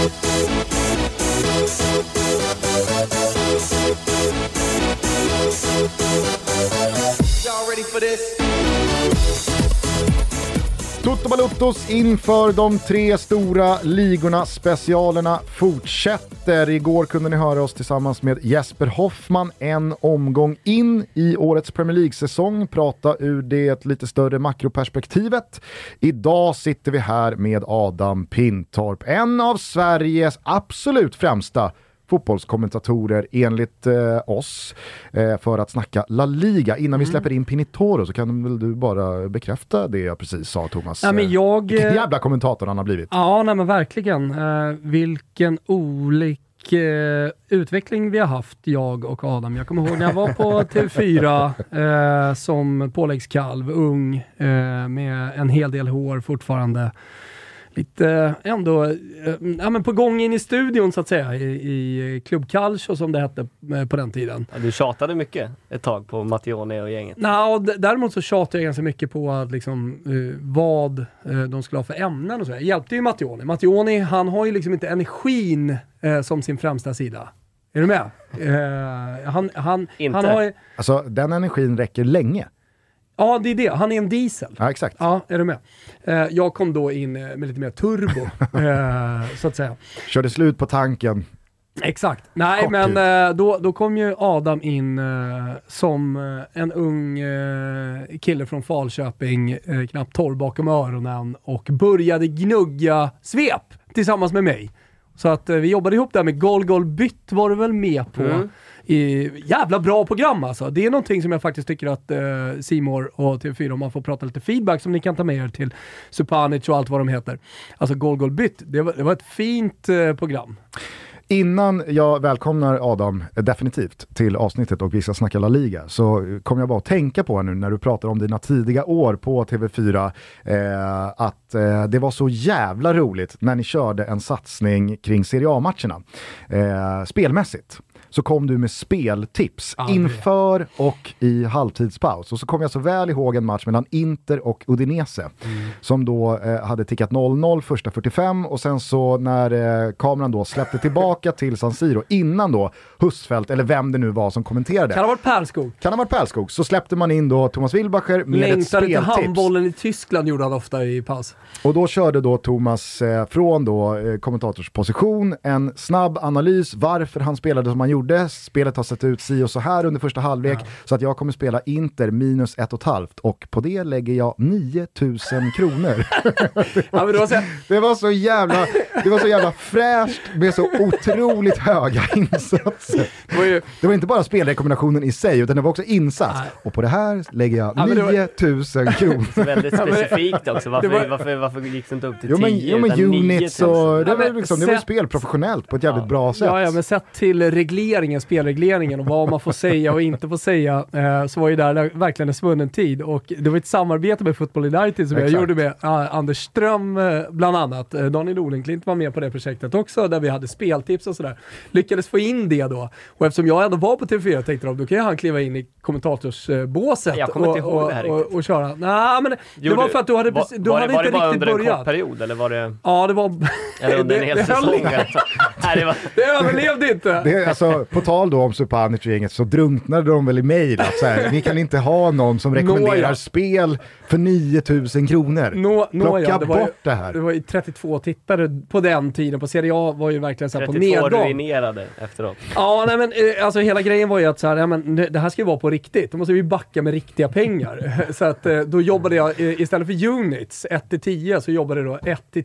Toto Balottos inför de 3 stora ligorna. Specialerna fortsätter. Igår kunde ni höra oss tillsammans med Jesper Hoffman en omgång in i årets Premier League-säsong. Prata ur det lite större makroperspektivet. Idag sitter vi här med Adam Pintorp. En av Sveriges absolut främsta fotbollskommentatorer enligt oss för att snacka La Liga. Innan vi släpper in Pinitoro så kan väl du bara bekräfta det jag precis sa, Thomas. Ja, men vilken jävla kommentator han har blivit. Ja, nej, men verkligen. Vilken utveckling vi har haft, jag och Adam. Jag kommer ihåg när jag var på TV4 som påläggskalv, ung, med en hel del hår fortfarande. Lite ändå men på gång in i studion så att säga i Club Calcio som det hette på den tiden. Ja, du tjatade mycket ett tag på Mattione och gänget. Däremot så tjatade jag ganska mycket på att liksom, vad de skulle ha för ämnen och så. Jag hjälpte ju Mattione. Mattione, han har ju liksom inte energin som sin främsta sida. Är du med? Han har... Alltså den energin räcker länge. Ja, det är det. Han är en diesel. Ja, exakt. Ja, är du med? Jag kom då in med lite mer turbo, så att säga. Körde slut på tanken. Exakt. Nej, kort men då kom ju Adam in som en ung kille från Falköping, knappt torr bakom öronen, och började gnugga svep tillsammans med mig. Så att vi jobbade ihop där med Gol Bytt var du väl med på. Jävla bra program alltså. Det är någonting som jag faktiskt tycker att C More och TV4, om man får prata lite feedback som ni kan ta med er till Supanic och allt vad de heter. Alltså Gol Bytt, det var ett fint program. Innan jag välkomnar Adam definitivt till avsnittet och vi ska snacka La Liga, så kommer jag bara att tänka på nu när du pratar om dina tidiga år på TV4 att det var så jävla roligt när ni körde en satsning kring Serie A-matcherna spelmässigt. Så kom du med speltips inför och i halvtidspaus. Och så kom jag så väl ihåg en match mellan Inter och Udinese som då hade tickat 0-0 första 45, och sen så när kameran då släppte tillbaka till San Siro innan då Husfeldt eller vem det nu var som kommenterade. Kan ha varit Pärlskog. Så släppte man in då Thomas Wilbacher med ett speltips. Till handbollen i Tyskland gjorde han ofta i paus. Och då körde då Thomas från då kommentatorsposition en snabb analys varför han spelade som han gjorde. Spelet har sett ut si och så här under första halvlek, så att jag kommer spela Inter minus 1,5 och på det lägger jag 9,000 kronor. Ja, men det var så jävla fräscht med så otroligt höga insatser. Det var inte bara spelrekommendationen i sig, utan det var också insats. Och på det här lägger jag 9,000 kronor. Väldigt specifikt också. Varför gick det inte upp till 10? Men units och det var spel professionellt på ett jävligt bra sätt. Ja, men sett till spelregleringen och vad man får säga och inte får säga, så var ju där verkligen en svunnen tid, och det var ett samarbete med Football United som jag gjorde med Anders Ström bland annat. Daniel Olenklint var med på det projektet också, där vi hade speltips och sådär. Lyckades få in det då, och eftersom jag ändå var på TV4 tänkte då kan han kliva in i kommentatorsbåset och köra. Nej, men det var för att du hade inte riktigt börjat. Var det bara under en kort period, eller var det? Ja, det var eller under en hel säsong. Det överlevde inte. Alltså, på tal då om Supanic och gänget så drunknade de väl i mejl att så här, ni kan inte ha någon som rekommenderar spel för 9,000 kronor. Plocka bort det här. Det var ju 32 tittare på den tiden. På Serie A var ju verkligen så här på nedgång. 32 ruinerade efteråt. Ja, nej, men alltså hela grejen var ju att så här, men det här ska ju vara på riktigt. Då måste vi backa med riktiga pengar. Så att då jobbade jag istället för units 1-10 så jobbade jag då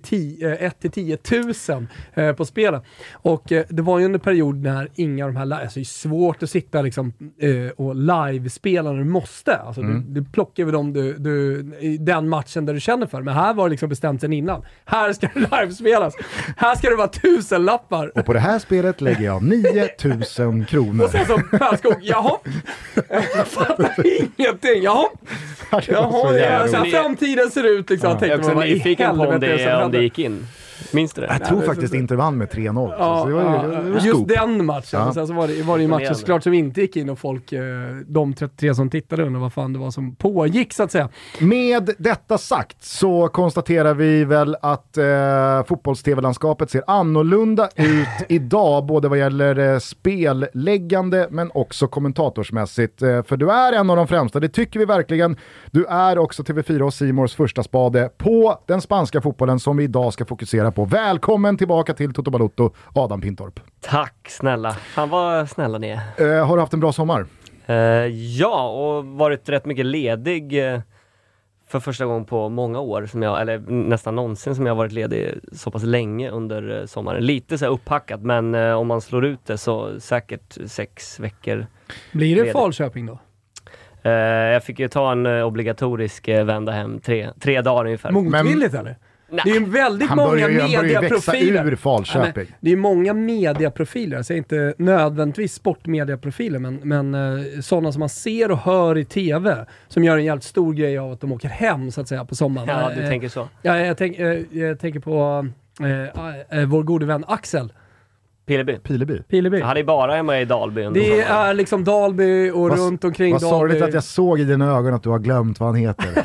1-10 000 på spelen. Och det var ju en period när inga av de här, alltså det är svårt att sitta liksom och live-spela när du måste. Alltså du plockar över dem i den matchen där du känner för. Men här var det liksom bestämt sen innan. Här ska det live-spelas. Här ska det vara 1000 lappar. Och på det här spelet lägger jag 9,000 kronor. Och sen så Pärlskog, jaha. Jag fattar ingenting. Jaha, så framtiden ser ut liksom. Jag är också nyfiken på om det gick in. Minns du det? Jag tror faktiskt inte vann med 3-0. Ja, det var just den matchen. Ja. Sen så var det ju matcher såklart som inte gick in och folk, de 33 som tittade under vad fan det var som pågick så att säga. Med detta sagt så konstaterar vi väl att fotbolls-tv-landskapet ser annorlunda ut idag, både vad gäller spelläggande men också kommentatorsmässigt. För du är en av de främsta, det tycker vi verkligen. Du är också TV4 och C Mores första spade på den spanska fotbollen som vi idag ska fokusera på. Välkommen tillbaka till Toto Balotto, Adam Pintorp. Tack snälla. Fan vad snälla ni är. Har du haft en bra sommar? Ja, och varit rätt mycket ledig för första gången på många år, eller nästan någonsin som jag har varit ledig så pass länge under sommaren. Lite så här upphackat, men om man slår ut det så säkert 6 veckor. Blir det ledig. Falköping då? Jag fick ju ta en obligatorisk vända hem 3 dagar ungefär. Motvilligt eller? Nej. Det är ju väldigt många mediaprofiler. Ur Falköping. Det är många mediaprofiler, jag säger inte nödvändigtvis sportmediaprofiler, men sådana som man ser och hör i tv som gör en jävligt stor grej av att de åker hem så att säga på sommaren. Ja, du tänker så. Ja, jag tänker på vår gode vän Axel. Pileby. Han är bara hemma i Dalby. Det är liksom Dalby och runt omkring Dalby. Vad sorgligt att jag såg i dina ögon att du har glömt vad han heter.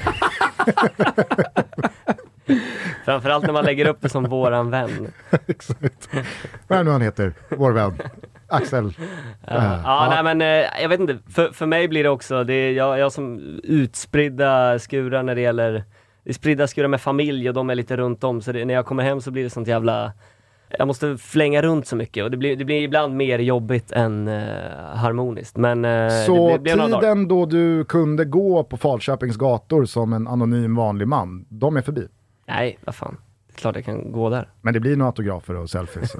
Framförallt när man lägger upp det som våran vän. Exakt. Vad är nu han heter? Vår vän. Axel. Nej men jag vet inte. För mig blir det också, jag som utspridda skurar när det gäller, spridda skurar med familj och de är lite runt om. Så när jag kommer hem så blir det sånt jävla, jag måste flänga runt så mycket och det blir ibland mer jobbigt än harmoniskt. Men, så det blir tiden då du kunde gå på Falköpings gator som en anonym vanlig man, de är förbi? Nej, vad fan. Det är klart jag kan gå där. Men det blir några autografer och selfies?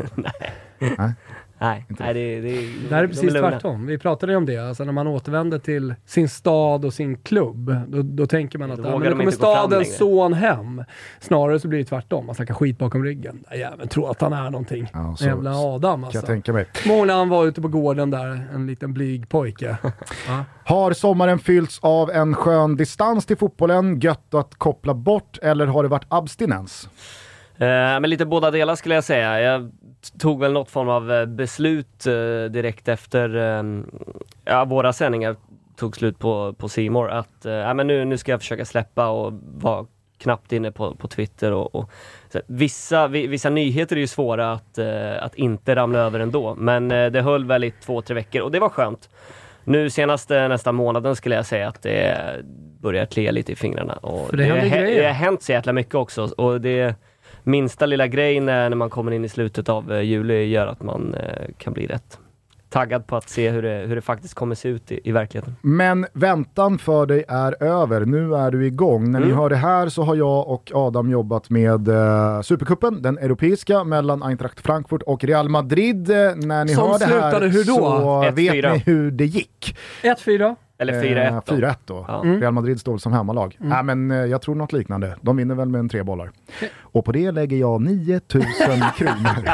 Nej, det där är precis tvärtom. Vi pratade ju om det. Alltså när man återvänder till sin stad och sin klubb, då tänker man att då kommer stadens son hem. Snarare så blir det tvärtom. Man snackar skit bakom ryggen. Jag tror att han är någonting. Ja, jävla Adam alltså. Kan jag tänka mig. Många han var ute på gården där, en liten blyg pojke. Ja. Har sommaren fyllts av en skön distans till fotbollen, gött att koppla bort, eller har det varit abstinens? Men lite båda delar skulle jag säga. Jag tog väl något form av beslut direkt efter våra sändningar tog slut på C More att men nu ska jag försöka släppa och vara knappt inne på Twitter och så vissa nyheter är ju svåra att inte ramla över ändå, men det höll väl i 2-3 veckor och det var skönt. Nu senaste nästa månaden skulle jag säga att det börjar klia lite i fingrarna och det har hänt så jäkla mycket också och det minsta lilla grejen när man kommer in i slutet av juli gör att man kan bli rätt taggad på att se hur det faktiskt kommer se ut i verkligheten. Men väntan för dig är över. Nu är du igång. När ni hör det här så har jag och Adam jobbat med Supercupen, den europeiska, mellan Eintracht Frankfurt och Real Madrid. När ni som hör det här hur då? så 1-4. vet ni hur det gick. 1-4? Eller 4-1 då. 4-1 då. Ja. Real Madrid står som hemmalag. Men jag tror något liknande. De vinner väl med en 3 bollar. Och på det lägger jag 9000 kronor.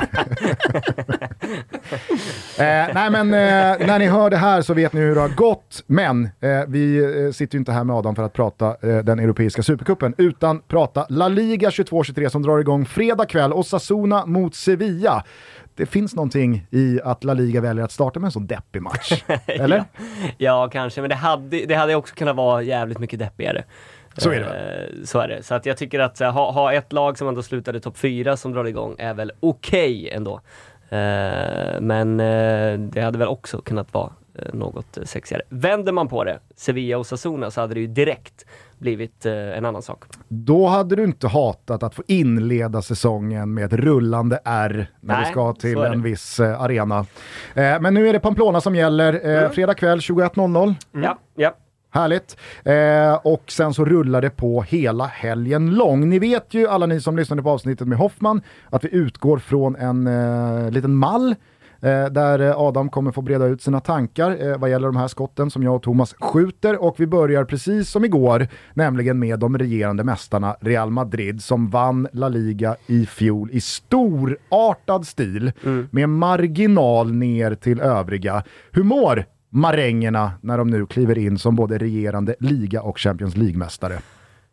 När ni hör det här så vet ni hur det har gått. Men vi sitter ju inte här med Adam för att prata den europeiska supercupen, utan prata La Liga 22-23 som drar igång fredag kväll. Osasuna mot Sevilla. Det finns någonting i att La Liga väljer att starta med en sån deppig match. Eller? Ja, kanske. Men det hade också kunnat vara jävligt mycket deppigare. Så är det. Så är det. Så att jag tycker att ha ett lag som ändå slutade topp 4 som drar igång är väl okej ändå. Men det hade väl också kunnat vara något sexigare. Vänder man på det, Sevilla och Osasuna, så hade det ju direkt blivit en annan sak. Då hade du inte hatat att få inleda säsongen med ett rullande R när du ska till en viss arena. Men nu är det Pamplona som gäller. Fredag kväll 21.00. Ja. Härligt. Och sen så rullar det på hela helgen lång. Ni vet ju, alla ni som lyssnade på avsnittet med Hoffman, att vi utgår från en liten mall där Adam kommer få breda ut sina tankar vad gäller de här skotten som jag och Thomas skjuter, och vi börjar precis som igår, nämligen med de regerande mästarna Real Madrid som vann La Liga i fjol i storartad stil med marginal ner till övriga. Hur mår marängerna när de nu kliver in som både regerande liga och Champions League-mästare?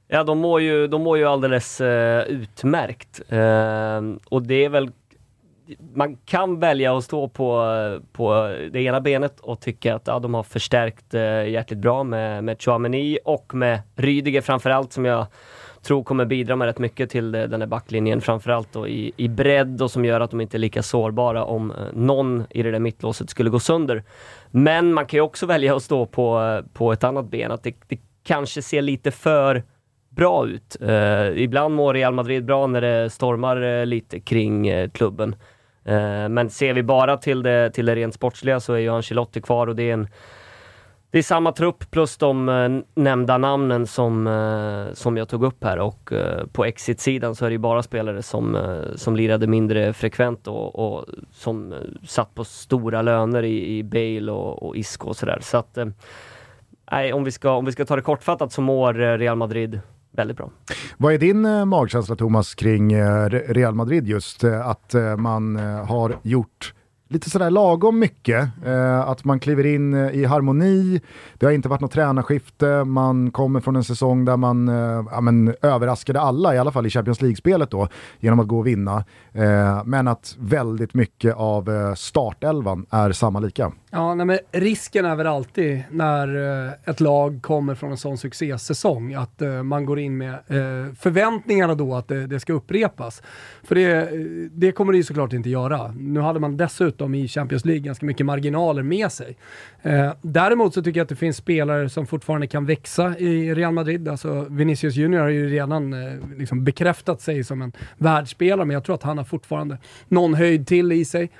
Ja, de mår ju alldeles utmärkt. Och det är väl, man kan välja att stå på det ena benet och tycka att de har förstärkt jäkligt bra med Tchouaméni och med Rüdiger framförallt, som jag tror kommer bidra med rätt mycket till den här backlinjen, framförallt då i bredd, och som gör att de inte är lika sårbara om någon i det där mittlåset skulle gå sönder. Men man kan ju också välja att stå på ett annat ben, att det kanske ser lite för bra ut. Ibland mår Real Madrid bra när det stormar lite kring klubben. Men ser vi bara till det rent sportsliga, så är ju Ancelotti kvar, och det är samma trupp plus de nämnda namnen som jag tog upp här, och på exit-sidan så är det ju bara spelare som lirade mindre frekvent och som satt på stora löner i Bale och Isco och sådär. Så att om vi ska ta det kortfattat, så mår Real Madrid väldigt bra. Vad är din magkänsla, Thomas, kring Real Madrid, just att man har gjort lite sådär lagom mycket, att man kliver in i harmoni, det har inte varit något tränarskifte, man kommer från en säsong där man överraskade alla, i alla fall i Champions League-spelet då, genom att gå och vinna, men att väldigt mycket av startelvan är samma lika. Ja, men risken är väl alltid när ett lag kommer från en sån succésäsong att man går in med förväntningarna då att det ska upprepas. För det kommer det ju såklart inte göra. Nu hade man dessutom i Champions League ganska mycket marginaler med sig. Däremot så tycker jag att det finns spelare som fortfarande kan växa i Real Madrid. Alltså Vinicius Junior har ju redan liksom bekräftat sig som en världsspelare, men jag tror att han har fortfarande någon höjd till i sig.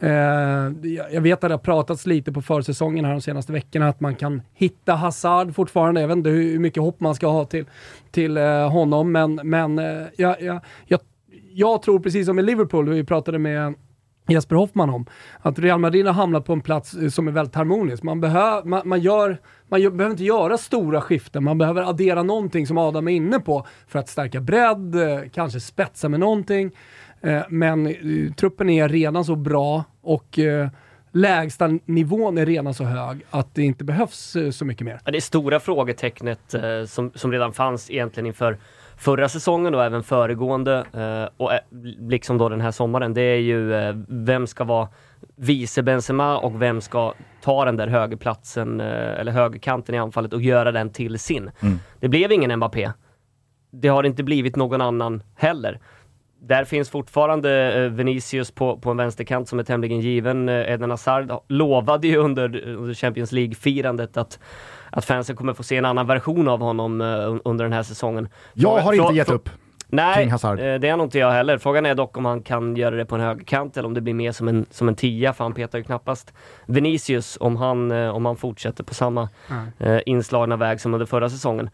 Jag vet att det har pratats lite på försäsongen här de senaste veckorna att man kan hitta Hazard fortfarande. Jag vet inte hur mycket hopp man ska ha till honom, men jag tror precis som i Liverpool, vi pratade med Jesper Hoffman om, att Real Madrid har hamnat på en plats som är väldigt harmonisk. Man behöver inte göra stora skiften, man behöver addera någonting som Adam är inne på för att stärka bredd, kanske spetsa med någonting. Men truppen är redan så bra och lägsta nivån är redan så hög att det inte behövs så mycket mer. Ja, det stora frågetecknet som redan fanns egentligen inför förra säsongen och även föregående och liksom då den här sommaren, det är ju vem ska vara vice Benzema och vem ska ta den där högerplatsen eller högerkanten i anfallet och göra den till sin. Det blev ingen Mbappé. Det har inte blivit någon annan heller. Där finns fortfarande Vinicius på en vänsterkant som är tämligen given. Eden Hazard lovade ju under Champions League-firandet att fansen kommer få se en annan version av honom under den här säsongen. Jag har inte gett upp. Nej, det är nog inte jag heller. Frågan är dock om han kan göra det på en högerkant eller om det blir mer som en 10, för han petar ju knappast Vinicius om han fortsätter på samma inslagna väg som under förra säsongen.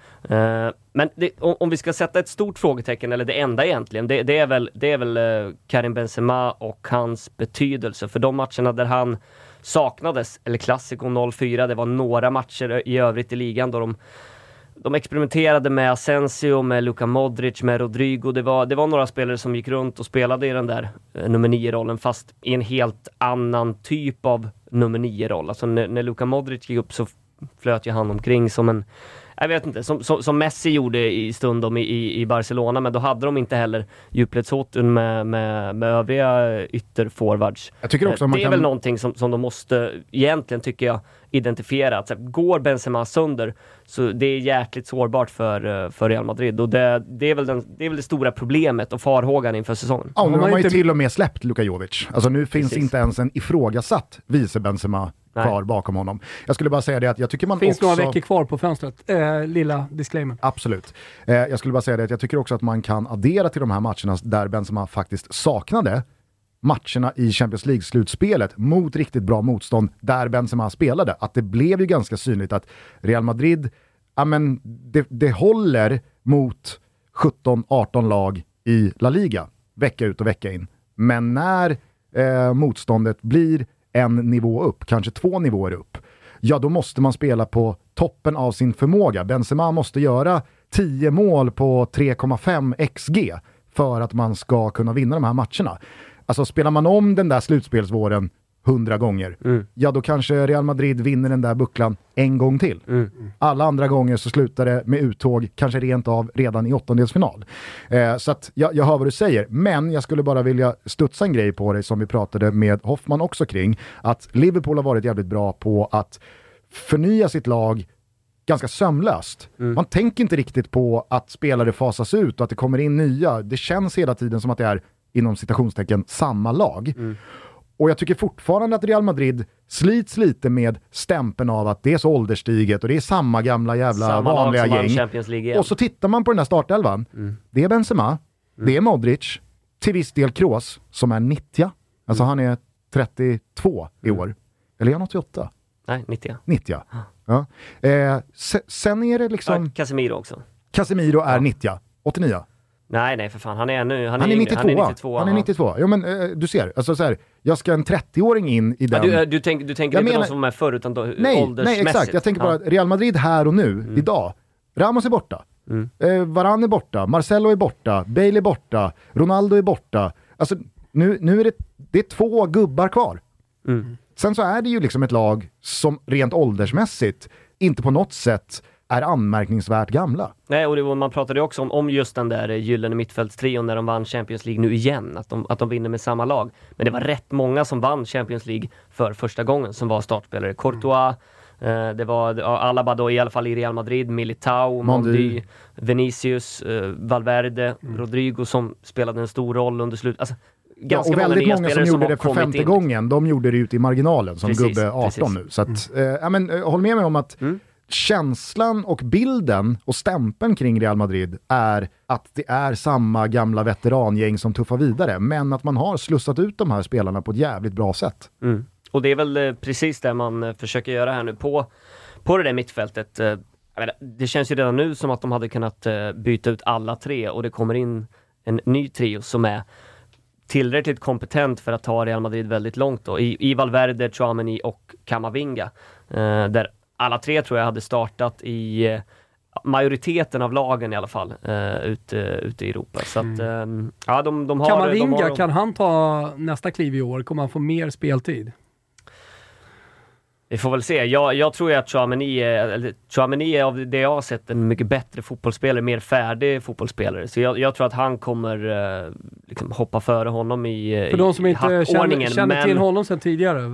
Men om vi ska sätta ett stort frågetecken, eller det enda egentligen, det är väl Karim Benzema och hans betydelse för de matcherna där han saknades, eller Clasico 04, det var några matcher i övrigt i ligan då de experimenterade med Asensio, med Luka Modric, med Rodrigo. Det var några spelare som gick runt och spelade i den där nummer 9-rollen, fast i en helt annan typ av nummer 9-roll. Alltså när Luka Modric gick upp så flöt ju han omkring som en, jag vet inte, som Messi gjorde i stundom i Barcelona, men då hade de inte heller djupledshotun med övriga ytterforwards. Jag tycker också det är väl någonting som de måste egentligen, tycker jag, identifiera. Att går Benzema sönder, så det är jäkligt sårbart för Real Madrid, och det är väl det stora problemet och farhågan inför säsongen. Ja, nu har man ju till och med släppt Luka Jovic. Alltså nu finns inte ens en ifrågasatt vice Benzema kvar bakom honom. Jag skulle bara säga det att jag tycker man finns också... några veckor kvar på fönstret. Lilla disclaimer. Absolut. Jag skulle bara säga det att jag tycker också att man kan addera till de här matcherna där Benzema faktiskt saknade matcherna i Champions League-slutspelet mot riktigt bra motstånd där Benzema spelade. Att det blev ju ganska synligt att Real Madrid, det håller mot 17-18 lag i La Liga vecka ut och vecka in. Men när motståndet blir en nivå upp, kanske 2 nivåer upp, ja då måste man spela på toppen av sin förmåga. Benzema måste göra 10 mål på 3,5 XG för att man ska kunna vinna de här matcherna. Alltså spelar man om den där slutspelsvåren 100 gånger, ja då kanske Real Madrid vinner den där bucklan en gång till. Alla andra gånger så slutar det med uttåg, kanske rent av redan i åttondelsfinal. Så att jag hör vad du säger, men jag skulle bara vilja studsa en grej på dig som vi pratade med Hoffman också kring, att Liverpool har varit jävligt bra på att förnya sitt lag ganska sömlöst. Man tänker inte riktigt på att spelare fasas ut och att det kommer in nya. Det känns hela tiden som att det är, inom citationstecken, samma lag. Och jag tycker fortfarande att Real Madrid slits lite med stämpeln av att det är så ålderstiget och det är samma gamla jävla samma vanliga lag som gäng. Champions League igen. Och så tittar man på den här startelvan. Det är Benzema, det är Modric, till viss del Kroos som är 90. Alltså han är 32 i år. Eller är han 88? Nej, 90. 90. Ja. Sen är det liksom... Casemiro också. Casemiro är 90. 89. Nej, för fan. Han är 92. Han är 92. Jo, men du ser. Alltså så här, jag ska en 30-åring in i den... Ja, du tänker inte de som är förr, utan åldersmässigt. Nej, exakt. Jag tänker bara att Real Madrid här och nu, idag. Ramos är borta. Varane är borta. Marcelo är borta. Bale är borta. Ronaldo är borta. Alltså, nu är det är 2 gubbar kvar. Sen så är det ju liksom ett lag som rent åldersmässigt inte på något sätt är anmärkningsvärt gamla. Nej, och man pratade ju också om just den där gyllene mittfältstrion när de vann Champions League nu igen, att de vinner med samma lag. Men det var rätt många som vann Champions League för första gången som var startspelare. Courtois, det var Alaba då i alla fall i Real Madrid, Militao, Mondi, Vinicius, Valverde, Rodrigo som spelade en stor roll under slutet. Alltså, och väldigt många som gjorde det för 5:e gången, de gjorde det ut i marginalen som gubbe 18 nu. Så att, håll med mig om att känslan och bilden och stämpeln kring Real Madrid är att det är samma gamla veterangäng som tuffar vidare, men att man har slussat ut de här spelarna på ett jävligt bra sätt. Och det är väl precis det man försöker göra här nu på det där mittfältet. Det känns ju redan nu som att de hade kunnat byta ut alla 3 och det kommer in en ny trio som är tillräckligt kompetent för att ta Real Madrid väldigt långt då. I Valverde, Tchouaméni och Camavinga. Där alla 3 tror jag hade startat i majoriteten av lagen i alla fall ute i Europa. Så att, ja, de har... Camavinga, kan han ta nästa kliv i år? Kommer han få mer speltid? Vi får väl se. Jag tror ju att Tchouaméni är av det jag har sett en mycket bättre fotbollsspelare, mer färdig fotbollsspelare. Så jag tror att han kommer liksom hoppa före honom i för de som inte känner till honom sedan tidigare.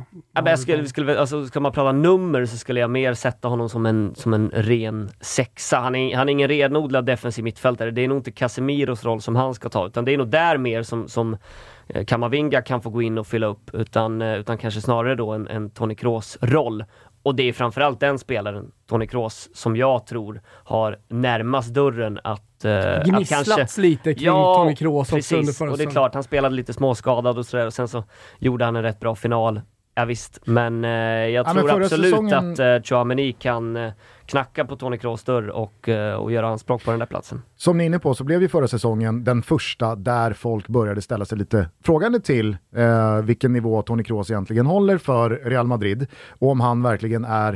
Ska man prata nummer så skulle jag mer sätta honom som en ren sexa. Han är ingen renodlad defensiv mittfältare. Det är nog inte Casemiros roll som han ska ta, utan det är nog där mer som Camavinga kan få gå in och fylla upp, utan kanske snarare då en Toni Kroos roll. Och det är framförallt den spelaren, Toni Kroos, som jag tror har närmast dörren att gnisslats lite kring Toni Kroos. Precis, och det är klart, han spelade lite småskadad och sådär, och sen så gjorde han en rätt bra final. Ja visst, men jag tror absolut att Tchouaméni kan knacka på Toni Kroos dörr och göra anspråk på den där platsen. Som ni är inne på så blev ju förra säsongen den första där folk började ställa sig lite frågande till vilken nivå Toni Kroos egentligen håller för Real Madrid och om han verkligen är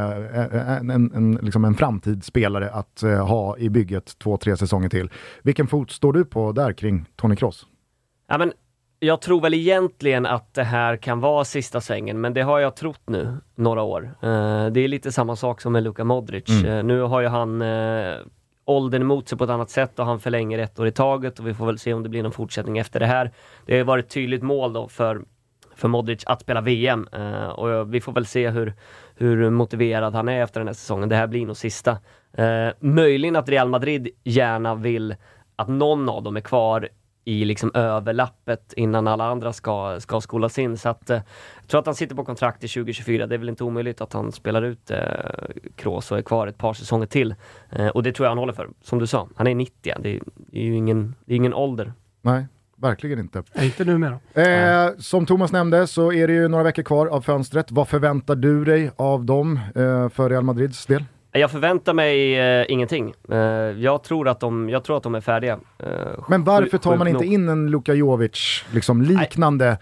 liksom en framtidsspelare att ha i bygget 2-3 säsonger till. Vilken fot står du på där kring Toni Kroos? Ja, men jag tror väl egentligen att det här kan vara sista svängen, men det har jag trott nu några år. Det är lite samma sak som med Luka Modric. Nu har ju han åldern emot sig på ett annat sätt och han förlänger 1 år i taget och vi får väl se om det blir någon fortsättning efter det här. Det har varit ett tydligt mål då för Modric att spela VM och vi får väl se hur motiverad han är efter den här säsongen. Det här blir nog sista. Möjligen att Real Madrid gärna vill att någon av dem är kvar i liksom överlappet innan alla andra ska skolas in. Så att, jag tror att han sitter på kontrakt i 2024. Det är väl inte omöjligt att han spelar ut Kroos och är kvar ett par säsonger till. Och det tror jag han håller för. Som du sa, han är 90. Det är ju ingen ålder. Nej, verkligen inte. Inte numera. Som Thomas nämnde så är det ju några veckor kvar av fönstret. Vad förväntar du dig av dem för Real Madrids del? Jag förväntar mig ingenting. Jag tror att de är färdiga. Men varför tar man inte in en Luka Jovic liksom liknande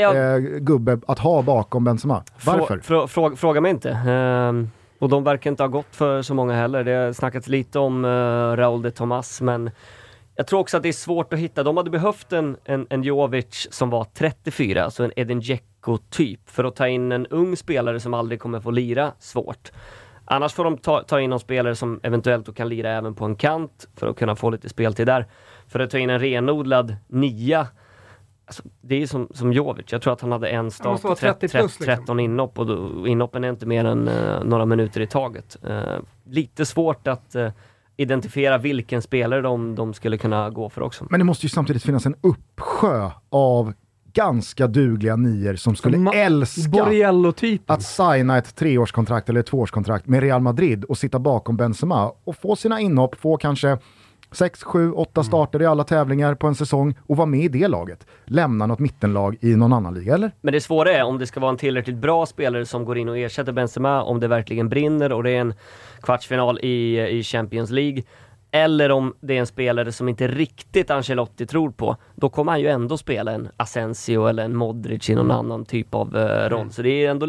gubbe att ha bakom Benzema? Varför? Fråga mig inte. Och de verkar inte ha gått för så många heller. Det har snackats lite om Raúl de Tomás, men jag tror också att det är svårt att hitta. De hade behövt en Jovic som var 34, alltså en Edin Dzeko-typ. För att ta in en ung spelare som aldrig kommer få lira, svårt. Annars får de ta in någon spelare som eventuellt då kan lira även på en kant för att kunna få lite speltid där. För att ta in en renodlad 9, alltså, det är som Jovic. Jag tror att han hade en start på 13 inhopp, och inhoppen är inte mer än några minuter i taget. Lite svårt att identifiera vilken spelare de skulle kunna gå för också. Men det måste ju samtidigt finnas en uppsjö av ganska dugliga nior som skulle älska att signa ett 3-årskontrakt eller ett 2-årskontrakt med Real Madrid och sitta bakom Benzema och få sina inhopp, få kanske 6, 7, 8 starter i alla tävlingar på en säsong och vara med i det laget. Lämna något mittenlag i någon annan liga, eller? Men det svåra är om det ska vara en tillräckligt bra spelare som går in och ersätter Benzema, om det verkligen brinner och det är en kvartsfinal i Champions League. Eller om det är en spelare som inte riktigt Ancelotti tror på, då kommer han ju ändå spela en Asensio eller en Modric i någon annan typ av roll. Så det är ändå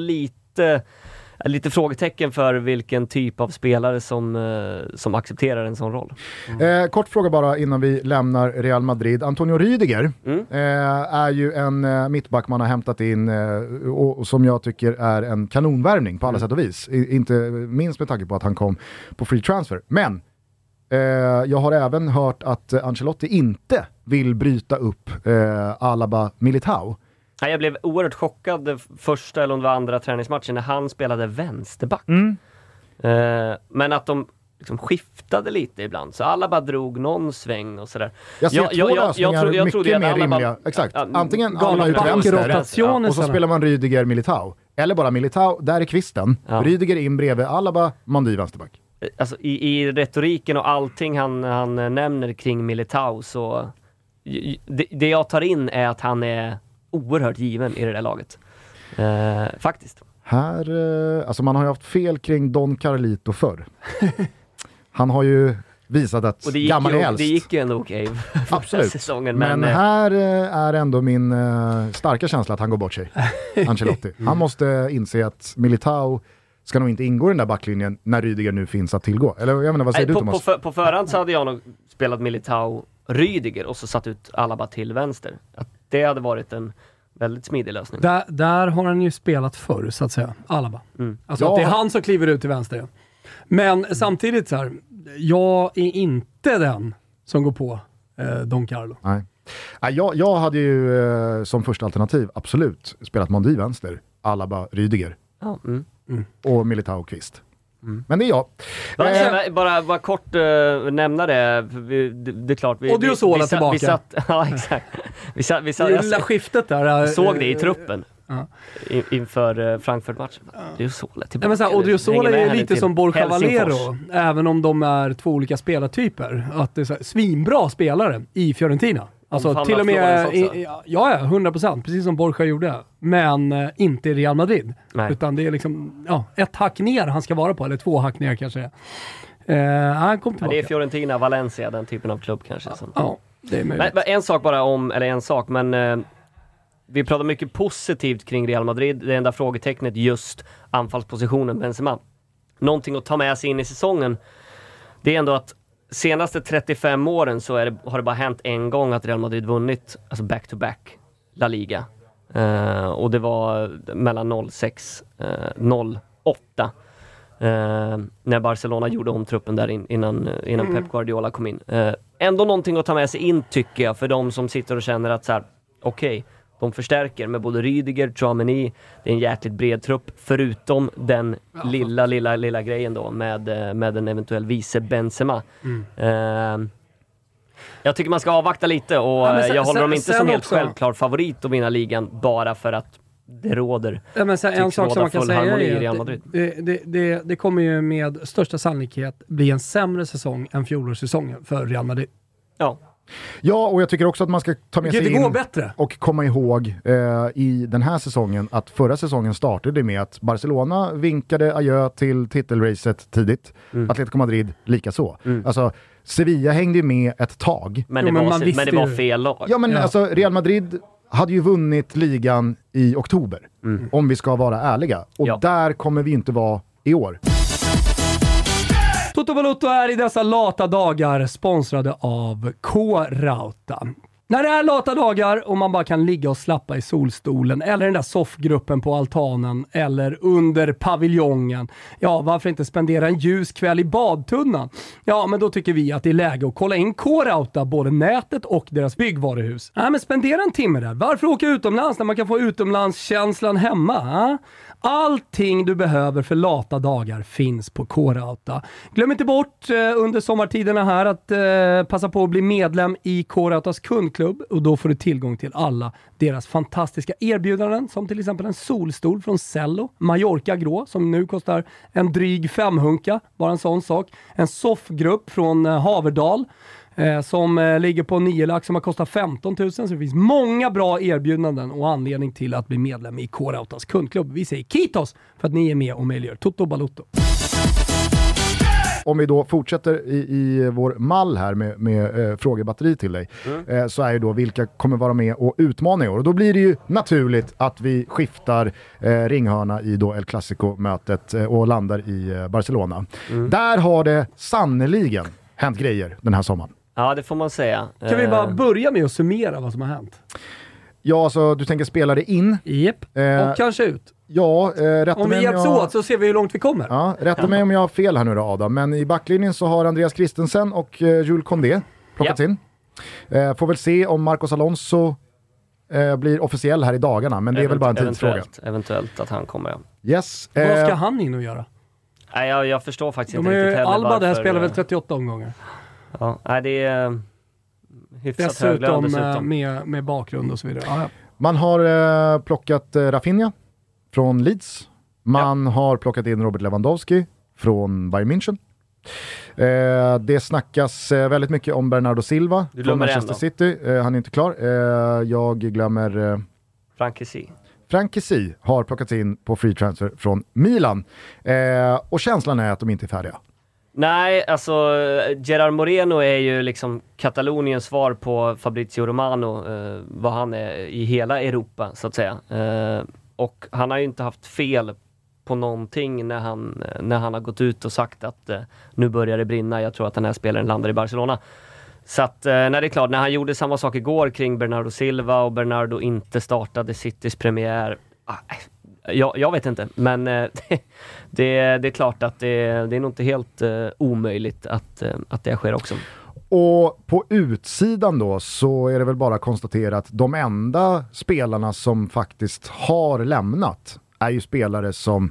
lite frågetecken för vilken typ av spelare som accepterar en sån roll. Kort fråga bara innan vi lämnar Real Madrid. Antonio Rüdiger är ju en mittback man har hämtat in och som jag tycker är en kanonvärvning på alla sätt och vis. Inte minst med tanke på att han kom på free transfer. Men jag har även hört att Ancelotti inte vill bryta upp Alaba Militao. Jag blev oerhört chockad första eller om det var andra träningsmatchen när han spelade vänsterback. Men att de liksom skiftade lite ibland. Så alla bara drog någon sväng och sådär. Jag ser två lösningar mycket mer rimliga. Exakt. Antingen alla ut vänster och så spelar man Rüdiger Militao. Eller bara Militao, där är kvisten. Rüdiger in bredvid Alaba, Mandy vänsterback. Alltså i retoriken och allting han nämner kring Militao, så det jag tar in är att han är oerhört given i det där laget. Faktiskt. Här, alltså man har ju haft fel kring Don Carlito förr. Han har ju visat att gammal är äldst. Det gick ju ändå okej. Absolut. Säsongen, men här är ändå min starka känsla att han går bort sig. Ancelotti. Han måste inse att Militao ska nog inte ingå i den där backlinjen när Rüdiger nu finns att tillgå. Eller jag menar, vad säger du, Thomas? På förhand så hade jag nog spelat Militao Rüdiger och så satt ut Alaba till vänster. Att det hade varit en väldigt smidig lösning. Där har han ju spelat förr, så att säga. Alaba. Alltså att det är han som kliver ut till vänster. Ja. Men samtidigt så här, jag är inte den som går på Don Carlo. Nej. Jag hade ju som första alternativ absolut spelat Mondi vänster, Alaba Rüdiger. Och Militao Kvist. Men det är jag. Bara kort nämna det. Det är klart. Odriozola tillbaka. Ja, exakt. Vi satt lilla skiftet där. Såg det i truppen. Inför Frankfurt-matchen. Odriozola tillbaka. Odriozola är lite som Borja Valero, även om de är två olika spelartyper. Att det är så här, svinbra spelare i Fiorentina. Alltså till och med 100%, precis som Borja gjorde. Men inte i Real Madrid. Nej. Utan det är liksom ett hack ner han ska vara på, eller 2 hack ner kanske. Han kom tillbaka. Det är Fiorentina, Valencia, den typen av klubb kanske. Ja, det är möjligt. En sak bara men vi pratar mycket positivt kring Real Madrid. Det enda frågetecknet just anfallspositionen Benzema. Någonting att ta med sig in i säsongen, det är ändå att senaste 35 åren så har det bara hänt en gång att Real Madrid vunnit, alltså back-to-back La Liga. Och det var mellan 06 08 när Barcelona gjorde om truppen där innan Pep Guardiola kom in. Ändå någonting att ta med sig in, tycker jag, för de som sitter och känner att så här, okej, de förstärker med både Rüdiger, Tchouaméni. Det är en jäkligt bred trupp, förutom den lilla grejen då med en eventuell vice Benzema. Jag tycker man ska avvakta lite, och jag håller dem inte som helt självklar favorit att vinna ligan bara för att det råder en sak som man kan säga är Real Madrid. Det kommer ju med största sannolikhet bli en sämre säsong än fjolårssäsongen för Real Madrid. Ja, och jag tycker också att man ska ta med sig in och komma ihåg i den här säsongen att förra säsongen startade med att Barcelona vinkade adjö till titelracet tidigt. Atletico Madrid likaså. Alltså, Sevilla hängde med ett tag. Men det var fel lag. Ja, men alltså Real Madrid hade ju vunnit ligan i oktober. Om vi ska vara ärliga. Och där kommer vi inte vara i år. Toto Balotto är i dessa lata dagar sponsrade av K-Rauta. När det är lata dagar och man bara kan ligga och slappa i solstolen eller den där soffgruppen på altanen eller under paviljongen. Ja, varför inte spendera en ljus kväll i badtunnan? Ja, men då tycker vi att det är läge att kolla in K-Rauta, både nätet och deras byggvaruhus. Ja, men spendera en timme där. Varför åka utomlands när man kan få utomlandskänslan hemma? Ja? Allting du behöver för lata dagar finns på K-Rauta. Glöm inte bort under sommartiderna här att passa på att bli medlem i K-Rautas kundklubb och då får du tillgång till alla deras fantastiska erbjudanden som till exempel en solstol från Cello, Mallorca grå som nu kostar en dryg 500, bara en sån sak. En soffgrupp från Haverdal som ligger på 9 lax som har kostat 15 000. Så det finns många bra erbjudanden och anledning till att bli medlem i K-Rautas kundklubb. Vi säger kitos för att ni är med och möjliggör Toto Balotto. Om vi då fortsätter i vår mall här med frågebatteri till dig så är ju då vilka kommer vara med och utmana i år. Och då blir det ju naturligt att vi skiftar ringhörna i då El Clasico-mötet och landar i Barcelona. Där har det sannoliken hänt grejer den här sommaren. Ja, det får man säga. Kan vi bara börja med att summera vad som har hänt? Ja, alltså du tänker spela det in. Japp, och kanske ut. Ja, om vi hjälps åt så ser vi hur långt vi kommer. Ja, rätta mig om jag har fel här nu då, Adam. Men i backlinjen så har Andreas Christensen och Jules Condé plockats in. Får väl se om Marcos Alonso blir officiell här i dagarna. Men det är väl bara en tidsfråga. Eventuellt att han kommer. Yes. Vad ska han in och göra? Nej, jag förstår faktiskt inte riktigt heller. Alba där spelar väl 38 omgångar. Ja, nej, det är hyfsat dessutom med bakgrund och så vidare. Ja. Man har plockat Rafinha från Leeds. Man har plockat in Robert Lewandowski från Bayern München. Det snackas väldigt mycket om Bernardo Silva från Manchester City. Han är inte klar. Jag glömmer... Frank Kessie har plockats in på free transfer från Milan. Och känslan är att de inte är färdiga. Nej, alltså Gerard Moreno är ju liksom Kataloniens svar på Fabrizio Romano, vad han är i hela Europa så att säga. Och han har ju inte haft fel på någonting när han har gått ut och sagt att nu börjar det brinna, jag tror att den här spelaren landar i Barcelona. Så att när det är klart, när han gjorde samma sak igår kring Bernardo Silva och Bernardo inte startade Citys premiär, jag vet inte, men det är klart att det är nog inte helt omöjligt att det sker också. Och på utsidan då så är det väl bara att konstatera att de enda spelarna som faktiskt har lämnat är ju spelare som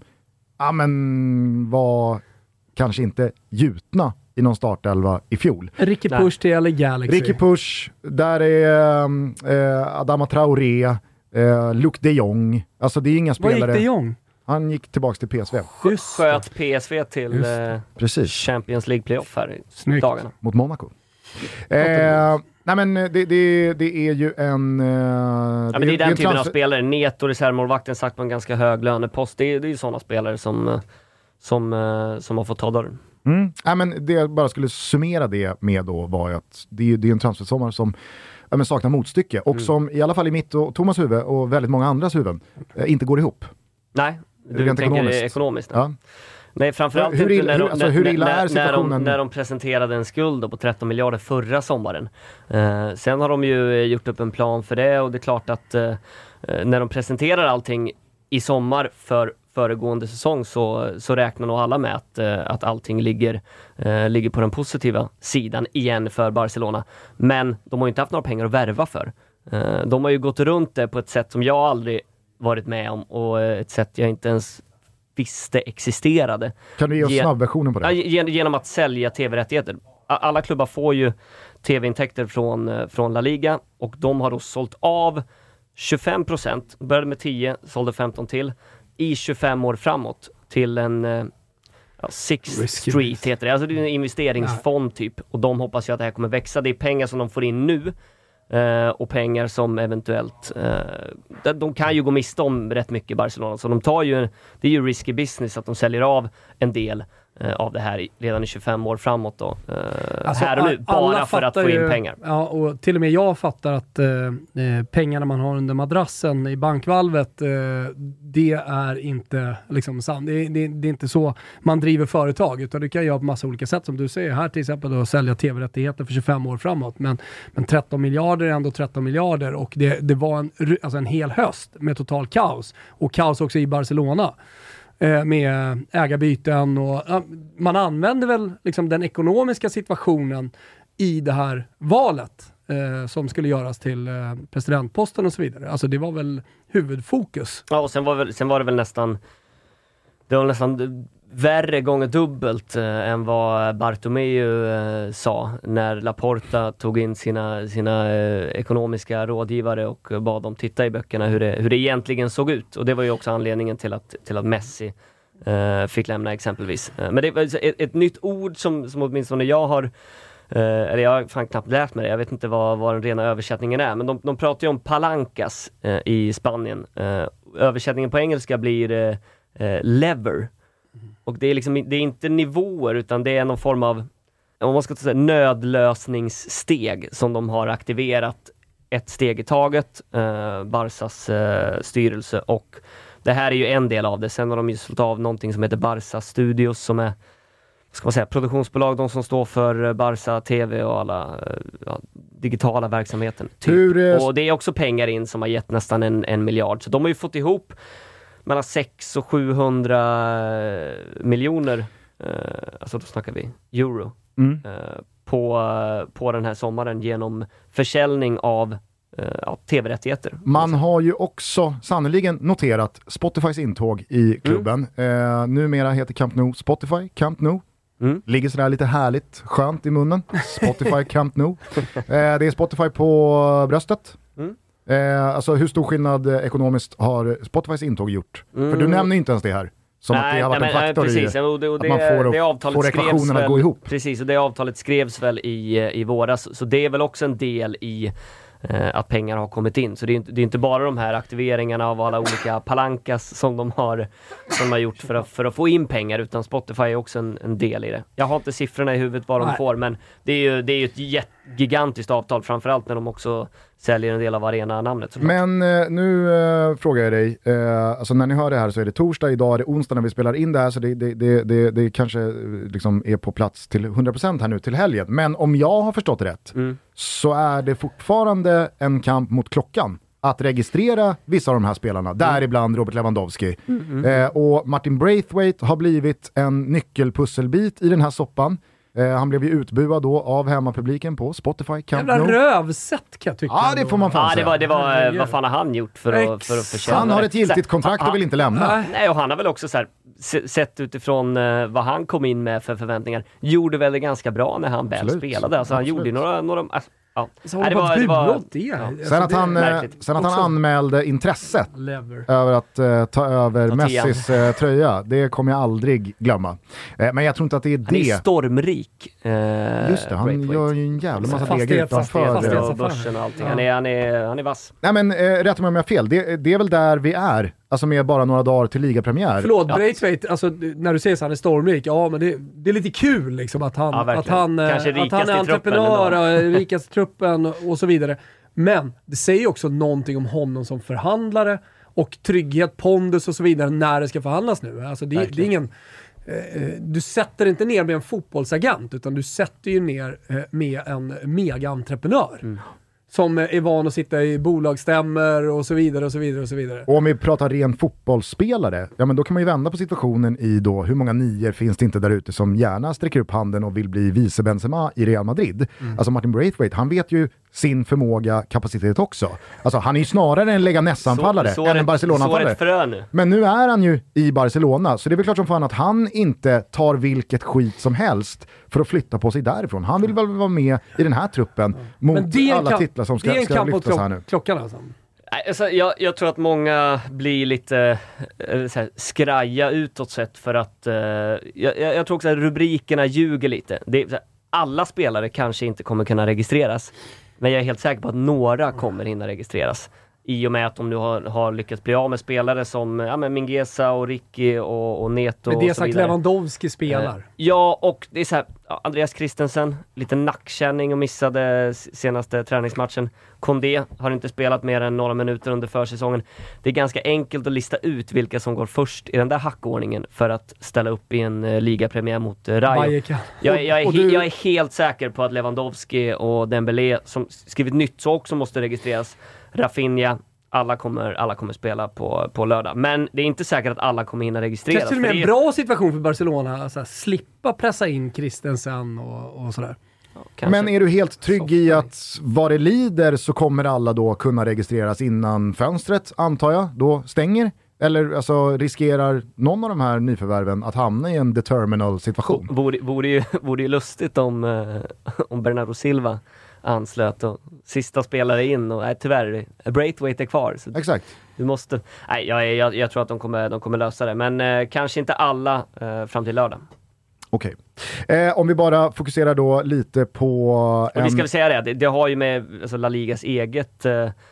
var kanske inte gjutna i någon startelva i fjol. Ricky Push till LA Galaxy. Ricky Push, där är Adama Traoré, Luke de Jong. Alltså det är inga spelare. Vad gick de Jong? Han gick tillbaka till PSV. Sköt PSV till Champions League playoff här i dagarna. Mot Monaco. Nej men det är ju en... men det är den typen av spelare. Neto, reservmålvakten, sagt på en ganska hög lönepost. Det är ju sådana spelare som har fått ta dörren. Men det jag bara skulle summera det med då var att det är en transfersommar som saknar motstycke och som i alla fall i mitt och Thomas huvud och väldigt många andras huvuden inte går ihop. Nej, du tänker ekonomiskt. Ja. Nej, framförallt hur illa är situationen? När de presenterade en skuld på 13 miljarder förra sommaren. Sen har de ju gjort upp en plan för det och det är klart att när de presenterar allting i sommar för föregående säsong så räknar nog alla med att allting ligger på den positiva sidan igen för Barcelona. Men de har ju inte haft några pengar att värva för. De har ju gått runt det på ett sätt som jag aldrig varit med om och ett sätt jag inte ens visste existerade. Kan du ge oss snabbversionen på det? Genom att sälja tv-rättigheter. Alla klubbar får ju tv-intäkter från La Liga och de har då sålt av 25%, började med 10, sålde 15 till, i 25 år framåt till en Sixth Street heter det. Alltså det är en investeringsfond typ och de hoppas ju att det här kommer växa. Det är pengar som de får in nu och pengar som eventuellt de kan ju gå miste om rätt mycket i Barcelona, så de tar ju det är ju risky business att de säljer av en del av det här redan i 25 år framåt då. Alltså, här och nu, bara för att få in pengar. Ja, och till och med jag fattar att pengarna man har under madrassen i bankvalvet, det är inte liksom sant. Det är inte så man driver företag, utan du kan göra på massa olika sätt, som du säger här till exempel då, sälja tv-rättigheter för 25 år framåt, men 13 miljarder är ändå 13 miljarder, och det var en hel höst med total kaos, och kaos också i Barcelona med ägarbyten, och man använder väl liksom den ekonomiska situationen i det här valet som skulle göras till presidentposten och så vidare. Alltså det var väl huvudfokus. Ja, och sen var det väl nästan värre gånger dubbelt än vad Bartomeu sa när Laporta tog in sina ekonomiska rådgivare och bad dem titta i böckerna hur det egentligen såg ut. Och det var ju också anledningen till att Messi fick lämna exempelvis. Men det var ett nytt ord som åtminstone jag har, eller jag har fan knappt lärt mig det. Jag vet inte vad den rena översättningen är, men de pratar ju om palancas i Spanien. Översättningen på engelska blir lever. Och det är liksom, det är inte nivåer, utan det är någon form av, om man ska säga, nödlösningssteg som de har aktiverat ett steg i taget, Barsas styrelse, och det här är ju en del av det. Sen har de ju slått av någonting som heter Barsa Studios, som är, ska man säga, produktionsbolag, de som står för Barsa TV och alla digitala verksamheten typ. Och det är också pengar in som har gett nästan en miljard, så de har ju fått ihop mellan 600 och 700 miljoner, alltså då snackar vi euro, på den här sommaren genom försäljning av tv-rättigheter. Man har ju också sannoliken noterat Spotifys intåg i klubben. Numera heter Camp Nou Spotify Camp Nou. Ligger sådär lite härligt, skönt i munnen. Spotify Camp Nou. Det är Spotify på bröstet. Alltså hur stor skillnad ekonomiskt har Spotifys intåg gjort? För du nämner inte ens det här. Som att det har varit en faktor precis. i att man får ekvationen att gå ihop. Precis, och det avtalet skrevs väl i våras. Så det är väl också en del i att pengar har kommit in. Så det är inte bara de här aktiveringarna av alla olika palankas som de har gjort för att få in pengar, utan Spotify är också en del i det. Jag har inte siffrorna i huvudet vad de får, men det är ju ett gigantiskt avtal, framförallt när de också säljer en del av arena-namnet. Men nu frågar jag dig, alltså när ni hör det här så är det torsdag, idag är det onsdag när vi spelar in det här, så det kanske liksom är på plats till 100% här nu till helgen. Men om jag har förstått det rätt så är det fortfarande en kamp mot klockan att registrera vissa av de här spelarna, däribland Robert Lewandowski. Och Martin Braithwaite har blivit en nyckelpusselbit i den här soppan. Han blev ju utbuad då av hemmapubliken på Spotify Camp Nou. Jävla rövsätt kan jag tycka. Ja, det får man fan säga. Det var vad fan har han gjort för att förtjäna? Han har ett giltigt kontrakt och vill inte lämna. Nej, och han har väl också så här, sett utifrån vad han kom in med för förväntningar, gjorde väl det ganska bra när han väl spelade. Alltså han gjorde några Sen att han anmälde intresset över att ta över Messis tröja, det kommer jag aldrig glömma. Men jag tror inte att det är det. Han är stormrik. Just det, han gör ju en jävla massa deg utanför börsen och allting. Han är vass. Nej, men rätt om jag har fel. Det är väl där vi är. Alltså med bara några dagar till ligapremiär. Förlåt, Braithwaite, alltså när du säger så han är stormrik, ja men det är lite kul liksom att han är entreprenör, rikast i truppen och så vidare. Men det säger också någonting om honom som förhandlare och trygghet, pondus och så vidare när det ska förhandlas nu. Alltså det är ingen... Du sätter inte ner med en fotbollsagent, utan du sätter ju ner med en mega-entreprenör. Som är van att sitta i bolagsstämmer och så vidare och så vidare och så vidare. Och om vi pratar ren fotbollsspelare, ja men då kan man ju vända på situationen i då hur många nior finns det inte där ute som gärna sträcker upp handen och vill bli vice Benzema i Real Madrid. Alltså Martin Braithwaite, han vet ju sin förmåga, kapacitet också. Alltså han är ju snarare en Leganes-anfallare än en Barcelona-anfallare. Men nu är han ju i Barcelona, så det är väl klart som fan att han inte tar vilket skit som helst för att flytta på sig därifrån. Han vill väl vara med i den här truppen mot alla titlar som ska lyftas här nu. Klockan alltså. Alltså, jag tror att många blir lite så här, skraja utåt sett för att jag tror också att rubrikerna ljuger lite. Det är, så här, alla spelare kanske inte kommer kunna registreras, men jag är helt säker på att några kommer hinna registreras. i och med att de nu har lyckats bli av med spelare som Mingueza och Ricky och Neto. Men det är och så sagt vidare. Lewandowski spelar. Ja, och det är så här, Andreas Christensen, lite nackkänning och missade senaste träningsmatchen. Condé har inte spelat mer än några minuter under försäsongen. Det är ganska enkelt att lista ut vilka som går först i den där hackordningen för att ställa upp i en ligapremiär mot Rayo. Jag är helt säker på att Lewandowski och Dembélé, som skrivit nytt, så också måste registreras. Rafinha, alla kommer spela på lördag. Men det är inte säkert att alla kommer hinna registreras. Det är till och med en bra situation för Barcelona, alltså, slippa pressa in Christensen och sådär. Ja, men är du helt trygg i att vad det lider så kommer alla då kunna registreras innan fönstret, antar jag, då stänger? Eller alltså, riskerar någon av de här nyförvärven att hamna i en determinal situation? Vore ju lustigt om Bernardo Silva anslöt och sista spelare in och tyvärr Braithwaite är kvar. Så exakt. Du måste... Nej, jag tror att de kommer lösa det, men kanske inte alla fram till lördag. Okej. Om vi bara fokuserar då lite på... Och vi ska väl säga det har ju med La Ligas eget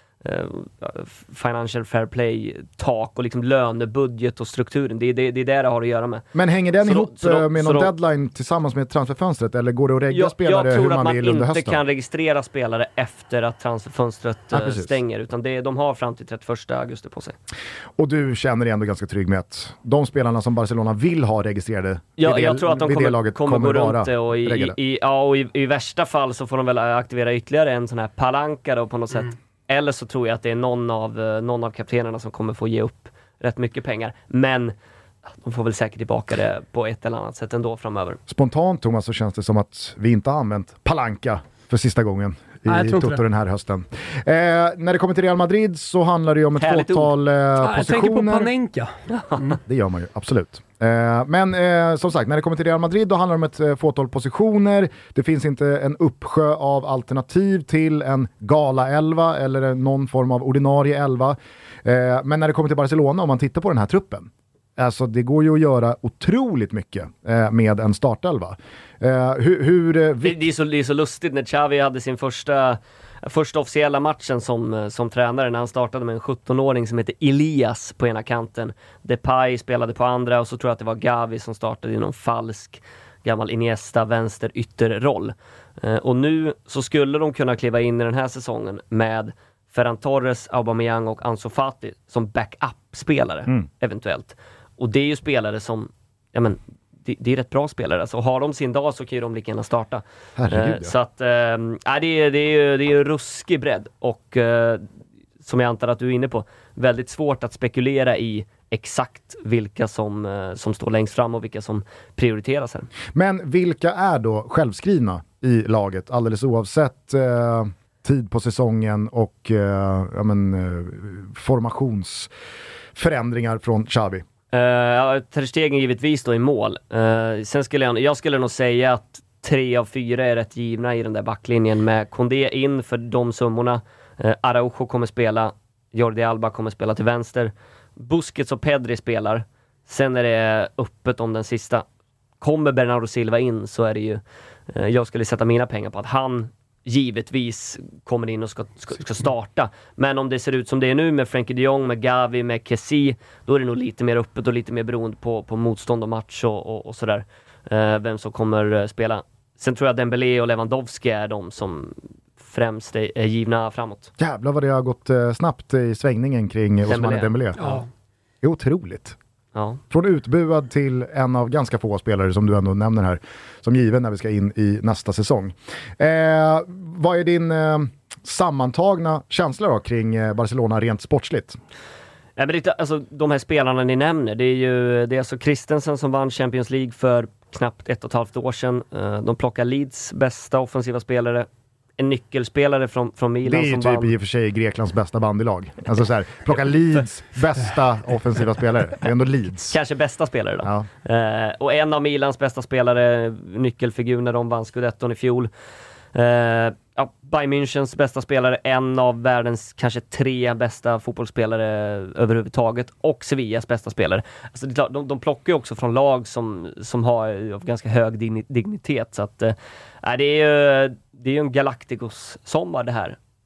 financial fair play tak och liksom lönebudget och strukturen. Det är det har att göra med. Men hänger den ihop med någon deadline tillsammans med transferfönstret, eller går det att regga spelare hur man vill under hösten? Jag tror att man inte kan registrera spelare efter att transferfönstret stänger, utan de har fram till 31 augusti på sig. Och du känner dig ändå ganska trygg med att de spelarna som Barcelona vill ha registrerade jag tror att de kommer gå runt det, och i värsta fall så får de väl aktivera ytterligare en sån här palanka då på något sätt. Eller så tror jag att det är någon av kaptenerna som kommer få ge upp rätt mycket pengar. Men de får väl säkert tillbaka det på ett eller annat sätt ändå framöver. Spontant, Thomas, så känns det som att vi inte har använt palanka för sista gången i Toto den här hösten. När det kommer till Real Madrid så handlar det ju om ett fåtal positioner. Jag tänker på Panenka. Det gör man ju, absolut. Men som sagt, när det kommer till Real Madrid då handlar det om ett fåtal positioner. Det finns inte en uppsjö av alternativ till en gala-11 eller någon form av ordinarie 11. Men när det kommer till Barcelona, om man tittar på den här truppen, alltså det går ju att göra otroligt mycket med en startelva. Det är så lustigt när Xavi hade sin första officiella matchen som tränare, när han startade med en 17-åring som heter Elias på ena kanten. Depay spelade på andra, och så tror jag att det var Gavi som startade i någon falsk gammal Iniesta vänster ytterroll. Och nu så skulle de kunna kliva in i den här säsongen med Ferran Torres, Aubameyang och Ansu Fati som backup-spelare eventuellt. Och det är ju spelare som, det är rätt bra spelare. Alltså, har de sin dag så kan ju de lika gärna starta. Så att det är ju ruskig bredd. Och som jag antar att du är inne på, väldigt svårt att spekulera i exakt vilka som står längst fram och vilka som prioriteras här. Men vilka är då självskrivna i laget, alldeles oavsett tid på säsongen och formationsförändringar från Xavi? Ter Stegen givetvis då i mål. Sen jag skulle nog säga att 3 av 4 är rätt givna i den där backlinjen, med Condé in för de summorna. Araujo kommer spela, Jordi Alba kommer spela till vänster, Busquets och Pedri spelar. Sen är det öppet om den sista. Kommer Bernardo Silva in så är det ju, jag skulle sätta mina pengar på att han givetvis kommer in och ska starta. Men om det ser ut som det är nu med Frenkie de Jong, med Gavi, med Kessie, då är det nog lite mer öppet och lite mer beroende på motstånd och match och sådär. Vem som kommer spela. Sen tror jag Dembélé och Lewandowski är de som främst är givna framåt. Jävlar vad det har gått snabbt i svängningen kring Ousmane Dembélé. Ja. Det är otroligt. Ja. Från utbuad till en av ganska få spelare som du ändå nämner här som given när vi ska in i nästa säsong. Vad är din sammantagna känsla då kring Barcelona rent sportsligt? Ja, men de här spelarna ni nämner, det är alltså Christensen som vann Champions League för knappt 1,5 år sedan. De plockar Leeds bästa offensiva spelare. En nyckelspelare från Milan. Det är ju typ i och för sig Greklands bästa bandylag. Alltså så här, plocka Leeds bästa offensiva spelare. Det är ändå Leeds. Kanske bästa spelare då. Ja. Och en av Milans bästa spelare, nyckelfigur när de vann Scudetton i fjol. Bayern Münchens bästa spelare, en av världens kanske 3 bästa fotbollsspelare överhuvudtaget, och Sevillas bästa spelare. Alltså de plockar ju också från lag som har ganska hög dignitet, så att det är ju en Galacticos sommar det här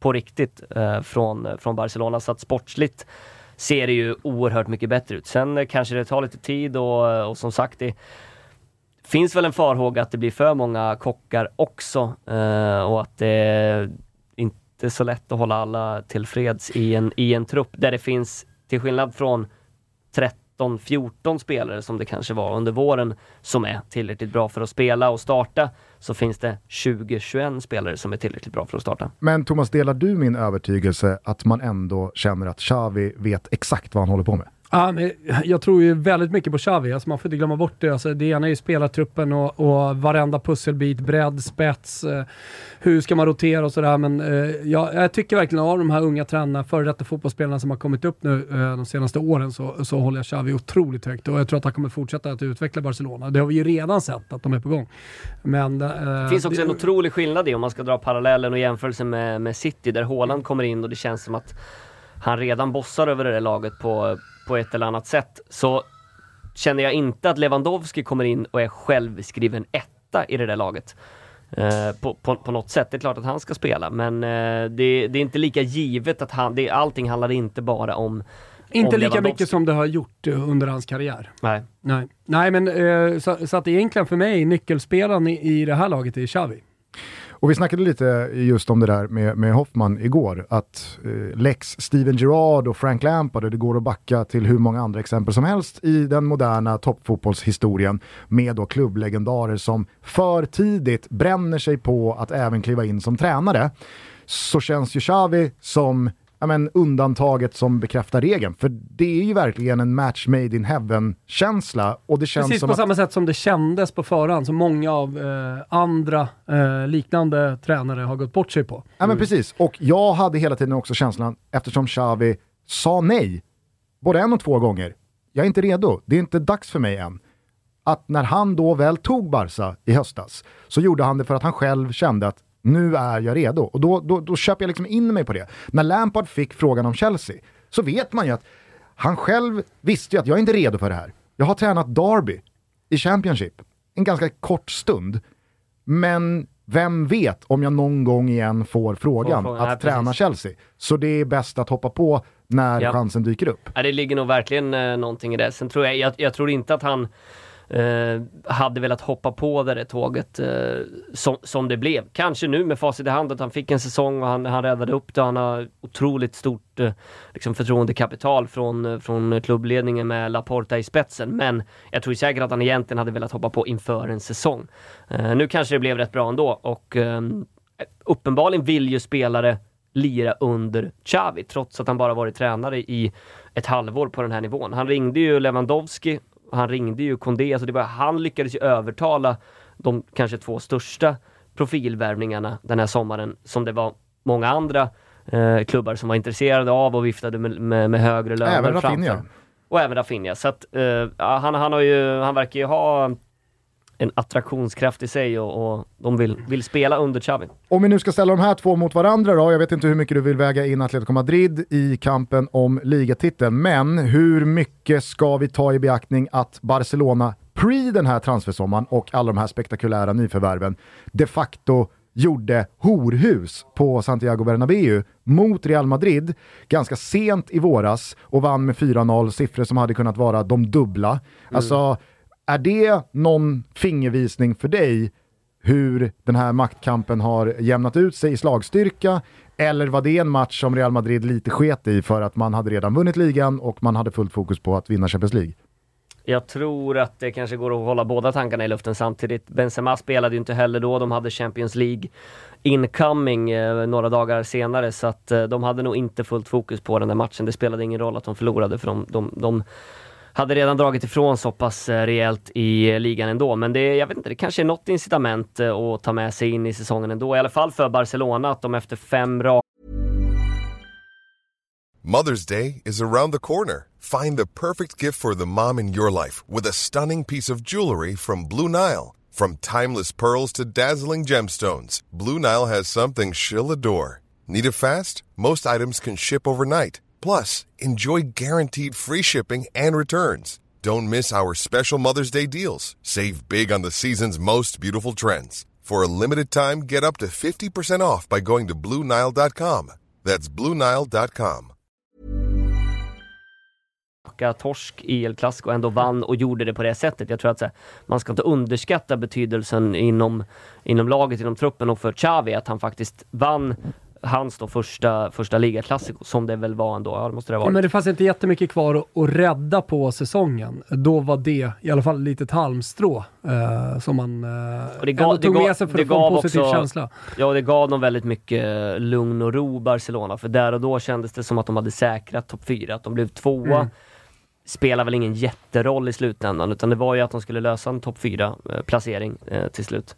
på riktigt från Barcelona, så att sportsligt ser det ju oerhört mycket bättre ut. Sen kanske det tar lite tid och som sagt, det finns väl en farhåga att det blir för många kockar också och att det inte är så lätt att hålla alla tillfreds i en trupp där det finns, till skillnad från 13-14 spelare som det kanske var under våren som är tillräckligt bra för att spela och starta, så finns det 20-21 spelare som är tillräckligt bra för att starta. Men Thomas, delar du min övertygelse att man ändå känner att Xavi vet exakt vad han håller på med? Ja, men jag tror ju väldigt mycket på Xavi. Alltså man får inte glömma bort det. Alltså det ena är ju spelartruppen och varenda pusselbit, bredd, spets, hur ska man rotera och sådär. Men jag tycker verkligen av de här unga tränarna, före detta fotbollsspelarna som har kommit upp nu de senaste åren, så håller jag Xavi otroligt högt. Och jag tror att han kommer fortsätta att utveckla Barcelona. Det har vi ju redan sett att de är på gång. Men, det finns också en otrolig skillnad i, om man ska dra parallellen och jämförelse med City, där Haaland kommer in och det känns som att han redan bossar över det där laget på ett eller annat sätt. Så känner jag inte att Lewandowski kommer in och är självskriven etta i det där laget. På något sätt. Det är klart att han ska spela, men det är inte lika givet att allting handlar inte bara om inte lika mycket som det har gjort under hans karriär. Nej, men så att egentligen för mig nyckelspelaren i det här laget är Xavi. Och vi snackade lite just om det där med Hoffman igår, att Lex Steven Gerrard och Frank Lampard, det går att backa till hur många andra exempel som helst i den moderna toppfotbollshistorien med då klubblegendarer som för tidigt bränner sig på att även kliva in som tränare. Så känns ju Xavi som undantaget som bekräftar regeln. För det är ju verkligen en match made in heaven-känsla. Och det känns precis som på samma sätt som det kändes på förhand, som många av andra liknande tränare har gått bort sig på. Ja, men precis. Och jag hade hela tiden också känslan, eftersom Xavi sa nej både 1 och 2 gånger. Jag är inte redo. Det är inte dags för mig än. Att när han då väl tog Barca i höstas, så gjorde han det för att han själv kände att nu är jag redo. Och då köper jag liksom in mig på det. När Lampard fick frågan om Chelsea, så vet man ju att han själv visste ju att jag är inte redo för det här. Jag har tränat Derby i Championship en ganska kort stund. Men vem vet om jag någon gång igen får frågan att träna Chelsea. Så det är bäst att hoppa på när chansen dyker upp. Ja, det ligger nog verkligen någonting i det. Sen tror jag tror inte att han hade velat hoppa på det tåget som det blev. Kanske nu med facit i hand att han fick en säsong och han räddade upp det. Han har otroligt stort förtroendekapital från klubbledningen med Laporta i spetsen. Men jag tror säkert att han egentligen hade velat hoppa på inför en säsong. Nu kanske det blev rätt bra ändå. Och uppenbarligen vill ju spelare lira under Xavi, trots att han bara varit tränare i ett halvår på den här nivån. Han ringde ju Lewandowski, han ringde ju Condé, alltså han lyckades ju övertala de kanske 2 största profilvärvningarna den här sommaren, som det var många andra klubbar som var intresserade av och viftade med högre löner. Även Rafinha. Och även Rafinha. Så att han verkar ju ha en attraktionskraft i sig och de vill spela under Xavi. Om vi nu ska ställa de här 2 mot varandra då, jag vet inte hur mycket du vill väga in Atletico Madrid i kampen om ligatiteln, men hur mycket ska vi ta i beaktning att Barcelona pre den här transfersommaren och alla de här spektakulära nyförvärven de facto gjorde horhus på Santiago Bernabéu mot Real Madrid ganska sent i våras och vann med 4-0, siffror som hade kunnat vara de dubbla. Alltså, är det någon fingervisning för dig hur den här maktkampen har jämnat ut sig i slagstyrka? Eller var det en match som Real Madrid lite sket i för att man hade redan vunnit ligan och man hade fullt fokus på att vinna Champions League? Jag tror att det kanske går att hålla båda tankarna i luften samtidigt. Benzema spelade ju inte heller då. De hade Champions League incoming några dagar senare, så att de hade nog inte fullt fokus på den där matchen. Det spelade ingen roll att de förlorade, för de hade redan dragit ifrån så pass rejält i ligan ändå. Men jag vet inte, det kanske är något incitament att ta med sig in i säsongen ändå. I alla fall för Barcelona, att de efter 5 Mother's Day is around the corner. Find the perfect gift for the mom in your life with a stunning piece of jewelry from Blue Nile. From timeless pearls to dazzling gemstones, Blue Nile has something she'll adore. Need it fast? Most items can ship overnight. Plus, enjoy guaranteed free shipping and returns. Don't miss our special Mother's Day deals. Save big on the season's most beautiful trends. For a limited time, get up to 50% off by going to BlueNile.com. That's BlueNile.com. Torsk i El Clasico ändå vann och gjorde det på det sättet. Jag tror att man ska inte underskatta betydelsen inom laget, inom truppen och för Xavi att han faktiskt vann hans då första ligaklassiko som det väl var ändå. Ja, det måste det vara. Men det fanns inte jättemycket kvar att rädda på säsongen. Då var det i alla fall lite halmstrå som man tog med sig för att få en positiv känsla. Ja, det gav dem väldigt mycket lugn och ro Barcelona. För där och då kändes det som att de hade säkrat topp 4. Att de blev 2. Spelar väl ingen jätteroll i slutändan, utan det var ju att de skulle lösa en topp 4-placering till slut.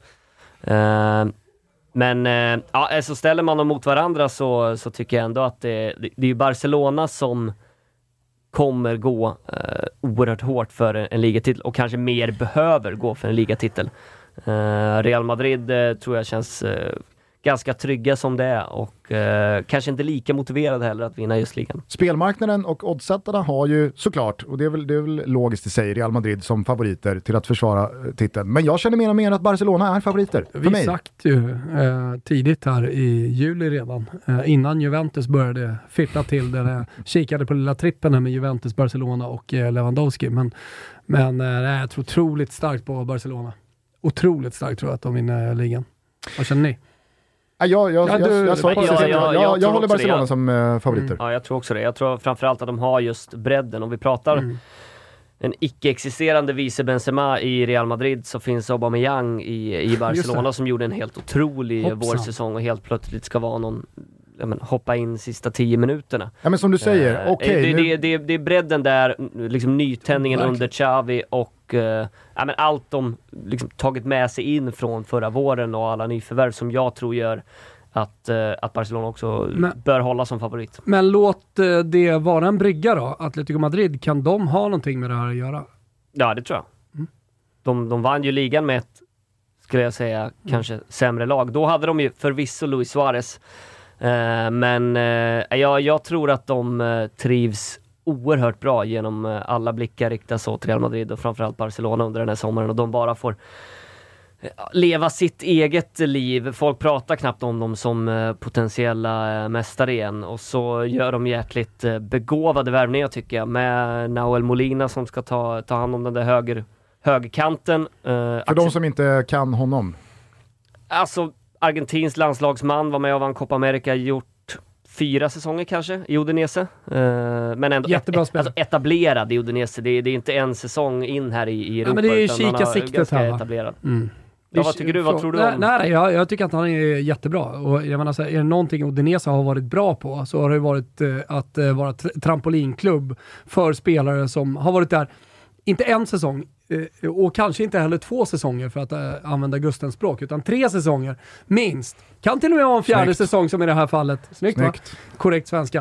Men så ställer man dem mot varandra så tycker jag ändå att det är ju Barcelona som kommer gå oerhört hårt för en ligatitel och kanske mer behöver gå för en ligatitel. Real Madrid tror jag känns ganska trygga som det är och kanske inte lika motiverade heller att vinna just ligan. Spelmarknaden och oddsättarna har ju såklart, och det är väl logiskt i sig, Real Madrid som favoriter till att försvara titeln. Men jag känner mer och mer att Barcelona är favoriter för mig. Vi sagt ju tidigt här i juli redan, innan Juventus började fippla till det, kikade på lilla trippen här med Juventus, Barcelona och Lewandowski. Men jag tror otroligt starkt på Barcelona. Otroligt starkt tror jag att de vinner ligan. Vad känner ni? Jag håller Barcelona som favoriter. Ja, jag tror också det. Jag tror framförallt att de har just bredden. Om vi pratar en icke-existerande vice Benzema i Real Madrid, så finns Aubameyang i Barcelona som gjorde en helt otrolig vårsäsong och helt plötsligt ska vara någon hoppa in sista 10 minuterna. Ja, men som du säger, det är bredden där, liksom nytändningen under Xavi och allt de liksom tagit med sig in från förra våren och alla nyförvärv som jag tror gör att Barcelona också bör hålla som favorit. Men låt det vara en brygga då. Atletico Madrid, kan de ha någonting med det här att göra? Ja, det tror jag. De vann ju ligan med ett, skulle jag säga, kanske sämre lag. Då hade de ju förvisso Luis Suarez. Men jag tror att de trivs oerhört bra genom alla blickar riktas åt Real Madrid och framförallt Barcelona under den här sommaren, och de bara får leva sitt eget liv. Folk pratar knappt om dem som potentiella mästare igen, och så gör de jäkligt begåvade värvningar tycker jag, med Nahuel Molina som ska ta hand om den där högerkanten. För de som inte kan honom. Alltså Argentins landslagsman, var med och vann Copa America, gjort 4 säsonger kanske i Udinese. Men ändå etablerad i Udinese. Det är inte en säsong in här i Europa. Ja, men det är ju kika siktet här. Etablerad. Ja, vad tycker du? Vad tror du om? Nej, jag tycker att han är jättebra. Och jag menar, är det någonting Udinese har varit bra på, så har det varit att vara trampolinklubb för spelare som har varit där inte en säsong och kanske inte heller 2 säsonger för att använda Gustens språk, utan 3 säsonger minst. Kan till och med vara en 4:e säsong som i det här fallet. Snyggt. Va? Korrekt svenska.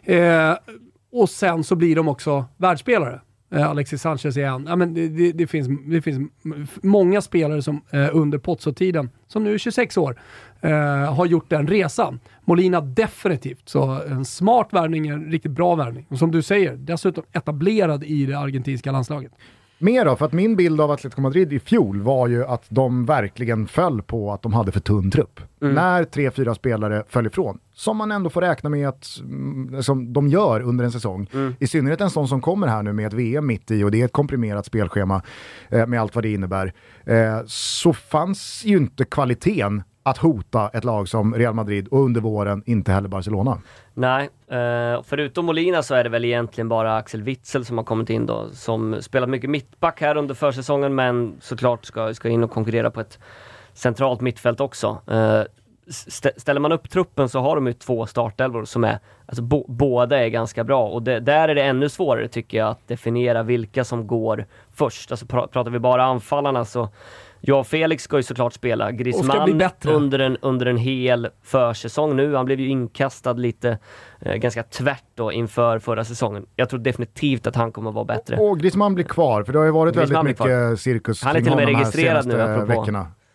Och sen så blir de också världsspelare. Alexis Sanchez igen. Ja, men det finns många spelare som under Pozzo-tiden, som nu är 26 år, har gjort den resan. Molina definitivt. Så en smart värvning, en riktigt bra värvning. Och som du säger, dessutom etablerad i det argentinska landslaget. Mer då, för att min bild av Atletico Madrid i fjol var ju att de verkligen föll på att de hade för tunn trupp. När 3-4 spelare föll ifrån, som man ändå får räkna med att som de gör under en säsong. I synnerhet en sån som kommer här nu med ett VM mitt i, och det är ett komprimerat spelschema med allt vad det innebär. Så fanns ju inte kvaliteten att hota ett lag som Real Madrid, och under våren inte heller Barcelona. Nej, förutom Molina så är det väl egentligen bara Axel Witsel som har kommit in då, som spelat mycket mittback här under försäsongen, men såklart ska in och konkurrera på ett centralt mittfält också. Ställer man upp truppen så har de ju 2 startelvor som är, alltså båda är ganska bra, och där är det ännu svårare tycker jag att definiera vilka som går först. Alltså pratar vi bara anfallarna, så Felix ska ju såklart spela. Griezmann under en hel försäsong nu. Han blev ju inkastad lite ganska tvärt då inför förra säsongen. Jag tror definitivt att han kommer att vara bättre. Och Griezmann blir kvar, för det har ju varit väldigt mycket cirkus. Han är till och med registrerad nu veckorna.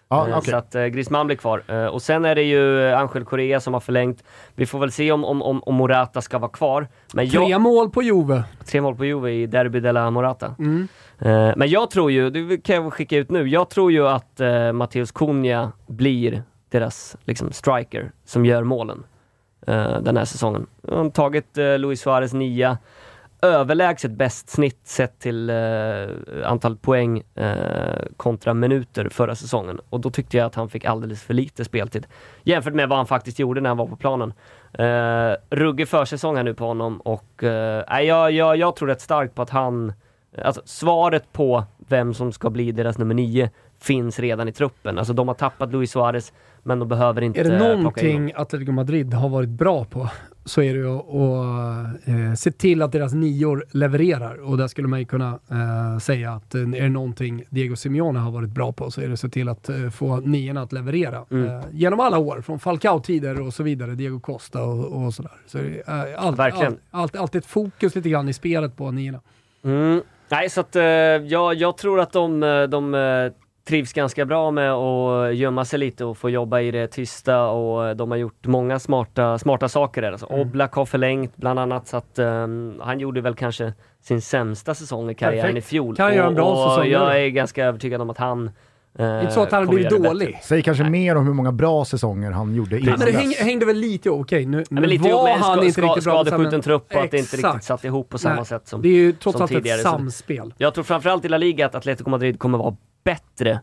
Okay. Så att Griezmann blir kvar. Och sen är det ju Angel Correa som har förlängt. Vi får väl se om Morata ska vara kvar. Men 3 mål på Juve. 3 mål på Juve i Derby della Morata. Men jag tror ju, det kan jag skicka ut nu, jag tror ju att Matheus Cunha blir deras liksom striker som gör målen den här säsongen. Han har tagit Luis Suarez 9, överlägset bäst snitt sett till antal poäng kontra minuter förra säsongen. Och då tyckte jag att han fick alldeles för lite speltid jämfört med vad han faktiskt gjorde när han var på planen. Ruggig försäsong här nu på honom och jag tror rätt starkt på att han, alltså svaret på vem som ska bli deras nummer 9 finns redan i truppen. Alltså de har tappat Luis Suarez, men de behöver inte plocka in. Är det någonting Atletico Madrid har varit bra på, så är det ju att se till att deras 9 levererar. Och där skulle man ju kunna säga att är det någonting Diego Simeone har varit bra på, så är det att se till att få 9 att leverera. Genom alla år, från Falcao-tider och så vidare, Diego Costa och sådär. Så det är alltid ett fokus lite grann i spelet på 9. Nej, så att jag tror att de trivs ganska bra med att gömma sig lite och få jobba i det tysta, och de har gjort många smarta saker där. Alltså, Oblak har förlängt bland annat, så att han gjorde väl kanske sin sämsta säsong i karriären i fjol. Kan göra en bra säsong. Jag är ganska övertygad om att han inte så att han har blivit dålig. Säg kanske mer om hur många bra säsonger han gjorde innan. Men det hängde väl lite nu lite var han inte riktigt bra. Skadeskjuten trupp och att det inte riktigt satt ihop på samma sätt som tidigare. Det är ju trots allt tidigare. Ett samspel. Jag tror framförallt i La Liga att Atletico Madrid kommer vara bättre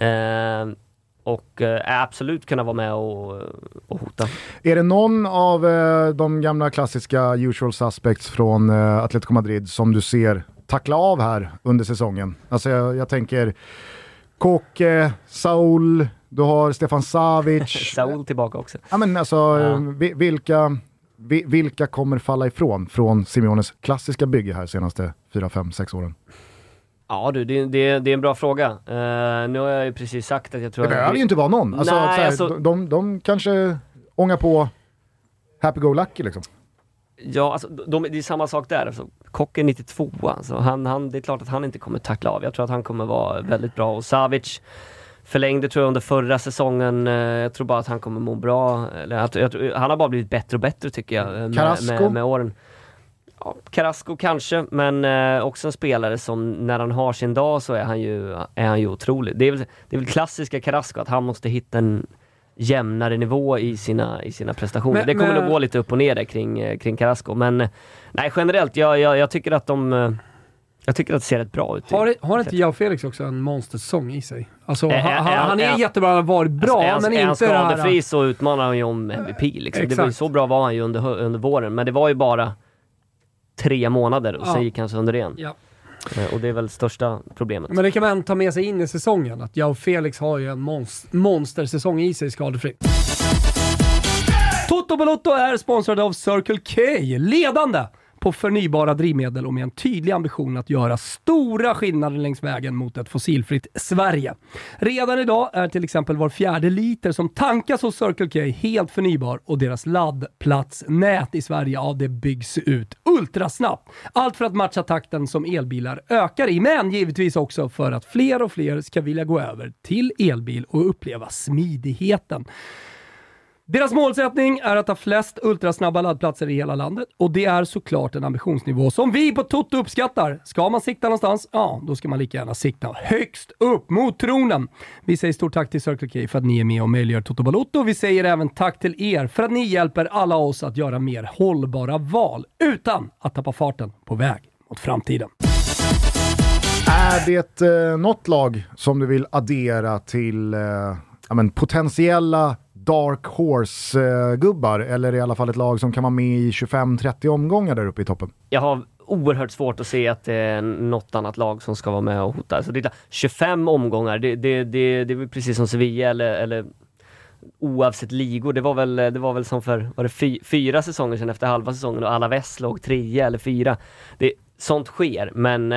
och absolut kunna vara med och hota. Är det någon av de gamla klassiska usual suspects från Atletico Madrid som du ser tackla av här under säsongen? Alltså jag tänker Koke, Saul, du har Stefan Savic. Saul tillbaka också. Ja, men alltså, vilka kommer falla ifrån från Simeones klassiska bygge här senaste 4, 5, 6 åren? Ja du, det är en bra fråga. Nu har jag ju precis sagt att jag tror... Det behöver ju inte vara någon. Alltså, nej, de kanske ångar på happy-go-lucky liksom. Ja, alltså, det är samma sak där. Alltså, Kock är 92, alltså, det är klart att han inte kommer tackla av. Jag tror att han kommer vara väldigt bra. Och Savic förlängde tror jag under förra säsongen. Jag tror bara att han kommer må bra. Han har bara blivit bättre och bättre tycker jag med åren. Ja, Carrasco kanske, men också en spelare som när han har sin dag så är han ju otrolig. Det är väl klassiska Carrasco att han måste hitta en jämnare nivå i sina prestationer. Det kommer nog gå lite upp och ner där kring Carrasco, men nej, generellt jag tycker att jag tycker att det ser rätt bra ut. Har inte Joao Felix också en monstersäsong i sig? Alltså, han är jättebra, han har varit bra, men inte det här... Är han skadefri så utmanar han ju om MVP. Liksom. Det var ju så bra var han ju under våren, men det var ju bara 3 månader och sen gick han sönder igen. Ja. Och det är väl största problemet. Men det kan man ta med sig in i säsongen, att Joao Felix har ju en monstersäsong i sig skadefri. Toto Balotto är sponsrad av Circle K, ledande på förnybara drivmedel och med en tydlig ambition att göra stora skillnader längs vägen mot ett fossilfritt Sverige. Redan idag är till exempel var 4:e liter som tankas hos Circle K helt förnybar, och deras laddplatsnät i Sverige det byggs ut ultrasnabbt. Allt för att matcha takten som elbilar ökar i, men givetvis också för att fler och fler ska vilja gå över till elbil och uppleva smidigheten. Deras målsättning är att ha flest ultrasnabba laddplatser i hela landet, och det är såklart en ambitionsnivå som vi på Toto uppskattar. Ska man sikta någonstans? Ja, då ska man lika gärna sikta högst upp mot tronen. Vi säger stort tack till Circle K för att ni är med och möjliggör Toto Balotto. Vi säger även tack till er för att ni hjälper alla oss att göra mer hållbara val utan att tappa farten på väg mot framtiden. Är det något lag som du vill addera till potentiella Dark Horse-gubbar, eller i alla fall ett lag som kan vara med i 25-30 omgångar där uppe i toppen? Jag har oerhört svårt att se att det är något annat lag som ska vara med och hota. Alltså, det är 25 omgångar, det är väl precis som Sevilla eller oavsett ligor. Det var väl som för 4 säsonger sedan efter halva säsongen och Alaves låg 3 eller 4. Sånt sker, men...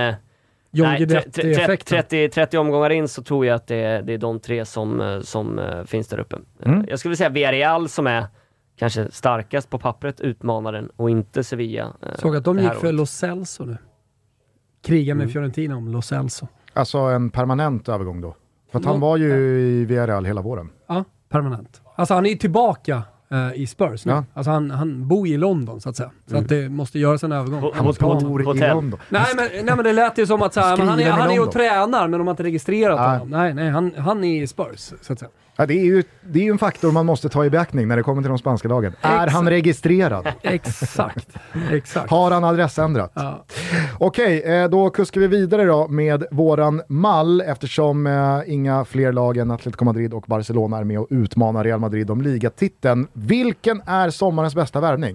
30 omgångar in så tror jag att det är de 3 som finns där uppe. Jag skulle säga Villarreal som är kanske starkast på pappret, utmanaren, och inte Sevilla. Såg att de gick för Lo Celso nu. Kriga med Fiorentina om Lo Celso. Alltså en permanent övergång då? För att han var ju i Villarreal hela våren. Ja, permanent. Alltså han är ju tillbaka i Spurs nu. Ja. Alltså han bor i London så att säga. Så att det måste göras en övergång. Han bor i London. Nej men det lät ju som att så här, men han är ju och tränar, men de har inte registrerat honom. Nej, han är i Spurs så att säga. Ja, det är ju en faktor man måste ta i beaktning när det kommer till de spanska lagen. Är han registrerad? Exakt. Har han adressändrat? Ja. Okej, då kuskar vi vidare då med våran mall eftersom inga fler lag än Atletico Madrid och Barcelona är med och utmanar Real Madrid om ligatiteln. Vilken är sommarens bästa värvning?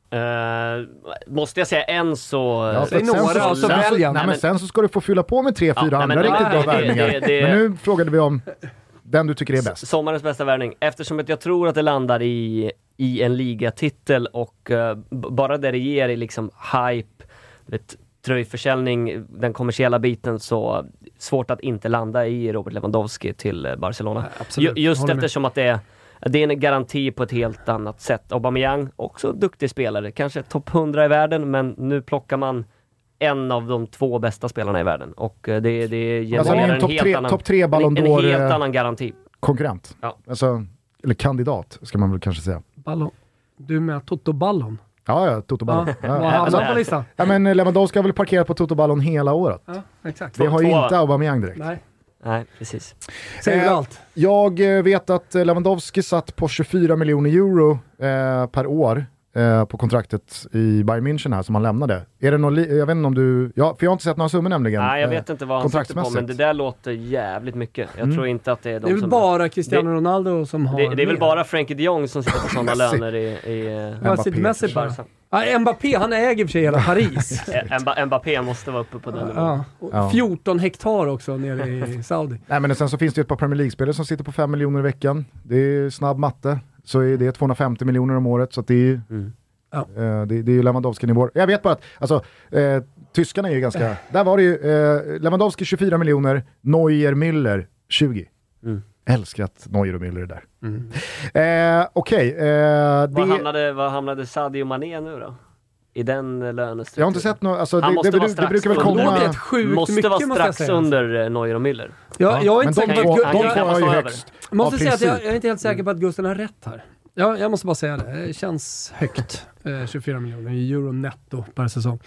Måste jag säga en så... Ja, det är några och så väljer. Nej, men sen så ska du få fylla på med 3-4 andra riktigt bra värvningar. Men nu frågade vi om den du tycker är bäst. Sommarens bästa värvning. Eftersom att jag tror att det landar i en ligatitel och bara där det ger i liksom hype, tröjförsäljning, den kommersiella biten, så svårt att inte landa i Robert Lewandowski till Barcelona. Just eftersom att det är en garanti på ett helt annat sätt. Aubameyang, också duktig spelare. Kanske topp 100 i världen, men nu plockar man en av de 2 bästa spelarna i världen. Och det genererar en topp 3 Ballon d'Or, en helt annan garanti. Konkurrent. Ja. Alltså, eller kandidat, ska man väl kanske säga. Ballon. Du med Toto Ballon? Ja, Toto Ballon. Vad hamnar han på listan? Ja, men Lewandowski har väl parkerat på Toto Ballon hela året. Ja, exakt. Det har ju inte Aubameyang direkt. Nej, precis. Säger allt. Jag vet att Lewandowski satt på 24 miljoner euro per år på kontraktet i Bayern München här som han lämnade. Är det någon jag vet inte om du... Ja, för jag har inte sett några summor nämligen. Nej, jag vet inte vad han sitter på, men det där låter jävligt mycket. Jag tror inte att det är de som... Det är väl bara Cristiano Ronaldo som har... Det är väl bara Frankie de Jong som sitter på sådana löner i Vad sitter Messi bara? Ja, Mbappé, han äger för sig hela Paris. Mbappé måste vara uppe på den nivån. Ja. 14 hektar också nere i Saudi. Nej, men sen så finns det ett par Premier League-spelare som sitter på 5 miljoner i veckan. Det är snabb matte. Så är det 250 miljoner om året, så att det är ju... det är ju Lewandowski-nivå. Jag vet bara att alltså, tyskarna är ju ganska... Där var det ju Lewandowski 24 miljoner, Neuer, Müller 20. Älskar att Neuer och Müller är där. Okej. Vad hamnade Sadio Mané nu då? I den lönestrukturen? Jag har inte sett något... Alltså, han måste vara strax brukar väl komma... måste vara strax under Neuer och Müller. Jag är inte säker på att... De har ju högst. Jag måste säga att jag är inte helt säker på att Gusten har rätt här. Jag måste bara säga det. Det känns högt. 24 miljoner euro netto per säsong.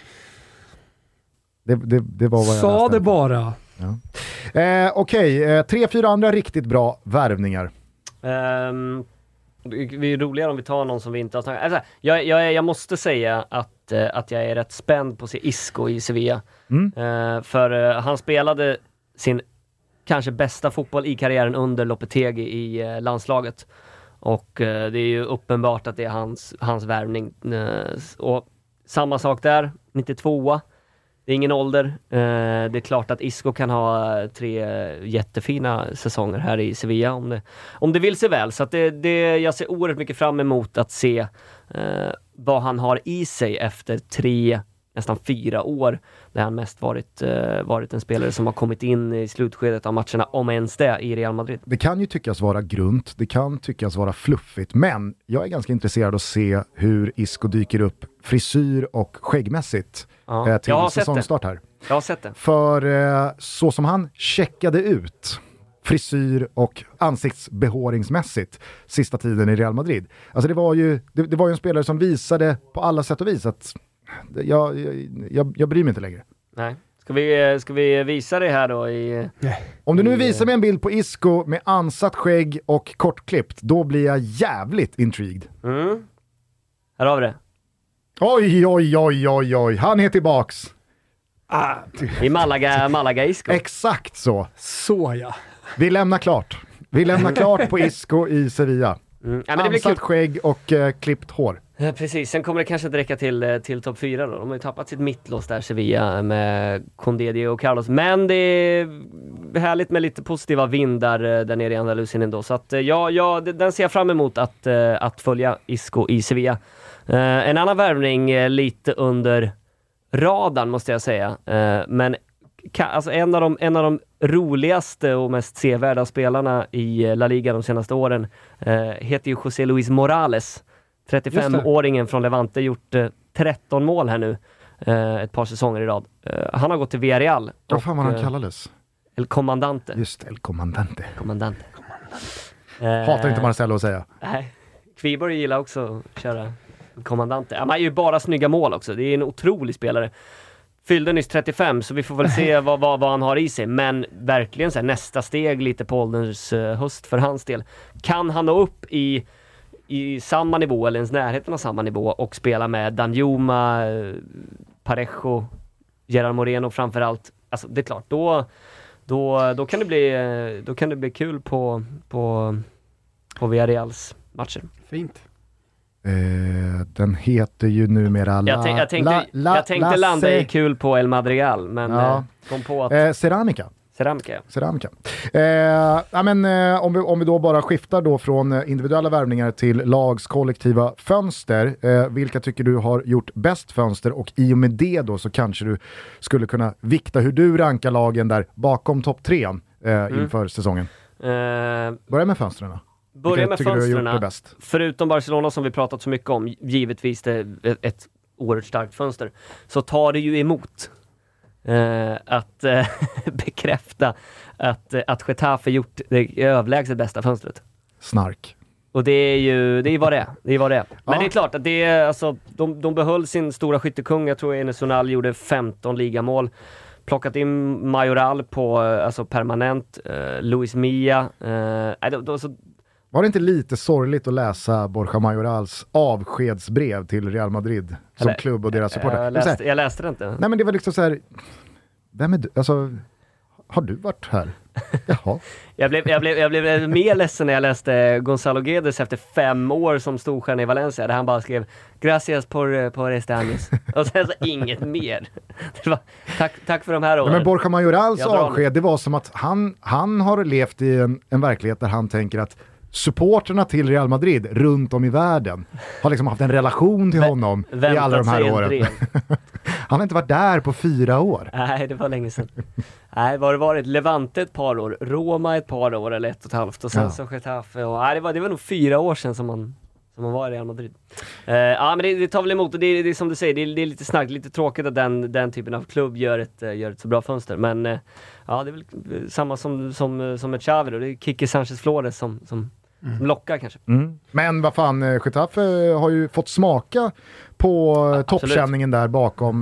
Det var vad jag sa det bara. Ja. Okej, 3-4 andra riktigt bra värvningar. Det är roligare om vi tar någon som vi inte har snackat. Alltså, jag måste säga att jag är rätt spänd på att se Isco i Sevilla. För han spelade sin kanske bästa fotboll i karriären under Lopetegui i landslaget. Och det är ju uppenbart att det är hans värvning. Och samma sak där, 92. Det är ingen ålder. Det är klart att Isco kan ha 3 jättefina säsonger här i Sevilla om det vill sig väl. Så att jag ser oerhört mycket fram emot att se vad han har i sig efter 3, nästan 4 år. Där han mest varit en spelare som har kommit in i slutskedet av matcherna, om ens det, i Real Madrid. Det kan ju tyckas vara grunt, det kan tyckas vara fluffigt, men jag är ganska intresserad att se hur Isco dyker upp frisyr och skäggmässigt till säsongstart här. Jag har sett det. För så som han checkade ut frisyr och ansiktsbehåringsmässigt sista tiden i Real Madrid. Alltså det var ju en spelare som visade på alla sätt och vis att jag bryr mig inte längre. Nej. Ska vi visa det här då? Om du nu visar mig en bild på Isco med ansatt skägg och kortklippt, då blir jag jävligt intrigued. Här har vi det. Oj, han är tillbaks. I Malaga Isco. Exakt så. Så ja. Vi lämnar klart på Isco i Sevilla. Men det blir ansatt skägg och klippt hår. Ja, precis, sen kommer det kanske inte räcka till topp 4 då. De har ju tappat sitt mittlås där, Sevilla, med Condé och Carlos. Men det är härligt med lite positiva vindar där nere i Andalusien ändå. Så att den ser jag fram emot att följa Isco i Sevilla. En annan värvning lite under radarn måste jag säga. Men alltså en av de roligaste och mest sevärda spelarna i La Liga de senaste åren heter ju José Luis Morales. 35-åringen från Levante, gjort 13 mål här nu. Ett par säsonger i rad. Han har gått till Villarreal. Vad fan var han kallades? El Comandante. Just El Comandante. Comandante. Hatar inte Marcelo att säga. Nej. Kviborg gillar också att köra Kommandante. Han är ju bara snygga mål också. Det är en otrolig spelare. Fyllde nyss 35, så vi får väl se vad han har i sig. Men verkligen så här, nästa steg lite på ålderns höst för hans del. Kan han nå upp i samma nivå eller ens närheten av samma nivå och spela med Danjuma, Parejo, Gerard Moreno framförallt. Alltså det är klart, då kan det bli kul på Villarreals matcher. Fint. Den heter ju numera jag tänkte landa i kul på El Madrigal, men kom på att Ceramica. Om vi då bara skiftar då från individuella värvningar till lags kollektiva fönster, vilka tycker du har gjort bäst fönster, och i och med det då så kanske du skulle kunna vikta hur du rankar lagen där bakom topp 3 inför säsongen. Börja med fönstren. Börja med fönstren, förutom Barcelona som vi pratat så mycket om, givetvis det är ett oerhört starkt fönster, så tar det ju emot att bekräfta att Getafe gjort det överlägset bästa fönstret. Snark. Och det är vad det är. Men det är klart att det är, alltså, de behöll sin stora skyttekung. Jag tror Enes Unal gjorde 15 ligamål. Plockat in Majoral på permanent. Luis Milla. Var det inte lite sorgligt att läsa Borja Majorals avskedsbrev till Real Madrid som klubb och deras supporter? Jag läste det inte. Nej, men det var liksom så här, vem är du? Alltså, har du varit här? Jaha. jag blev mer ledsen när jag läste Gonzalo Guedes efter 5 år som storstjärna i Valencia, där han bara skrev gracias por este años. Och sen så inget mer. Det var, tack för de här åren. Men Borja Majorals avsked, det var som att han har levt i en verklighet där han tänker att supporterna till Real Madrid runt om i världen har liksom haft en relation till honom i alla de här åren. Han har inte varit där på 4 år. Nej, det var länge sedan. Nej, var det varit Levante ett par år, Roma ett par år eller 1,5 och sen så Getafe. Och, det var nog 4 år sedan som man var i Real Madrid. Men det tar väl emot, och det är som du säger, det är lite snabbt, lite tråkigt att den typen av klubb gör ett så bra fönster. Men det är väl samma som ett Xavi då. Det är Kike Sanchez Flores som lockar kanske. Men vad fan, Getafe har ju fått smaka på toppkänningen där bakom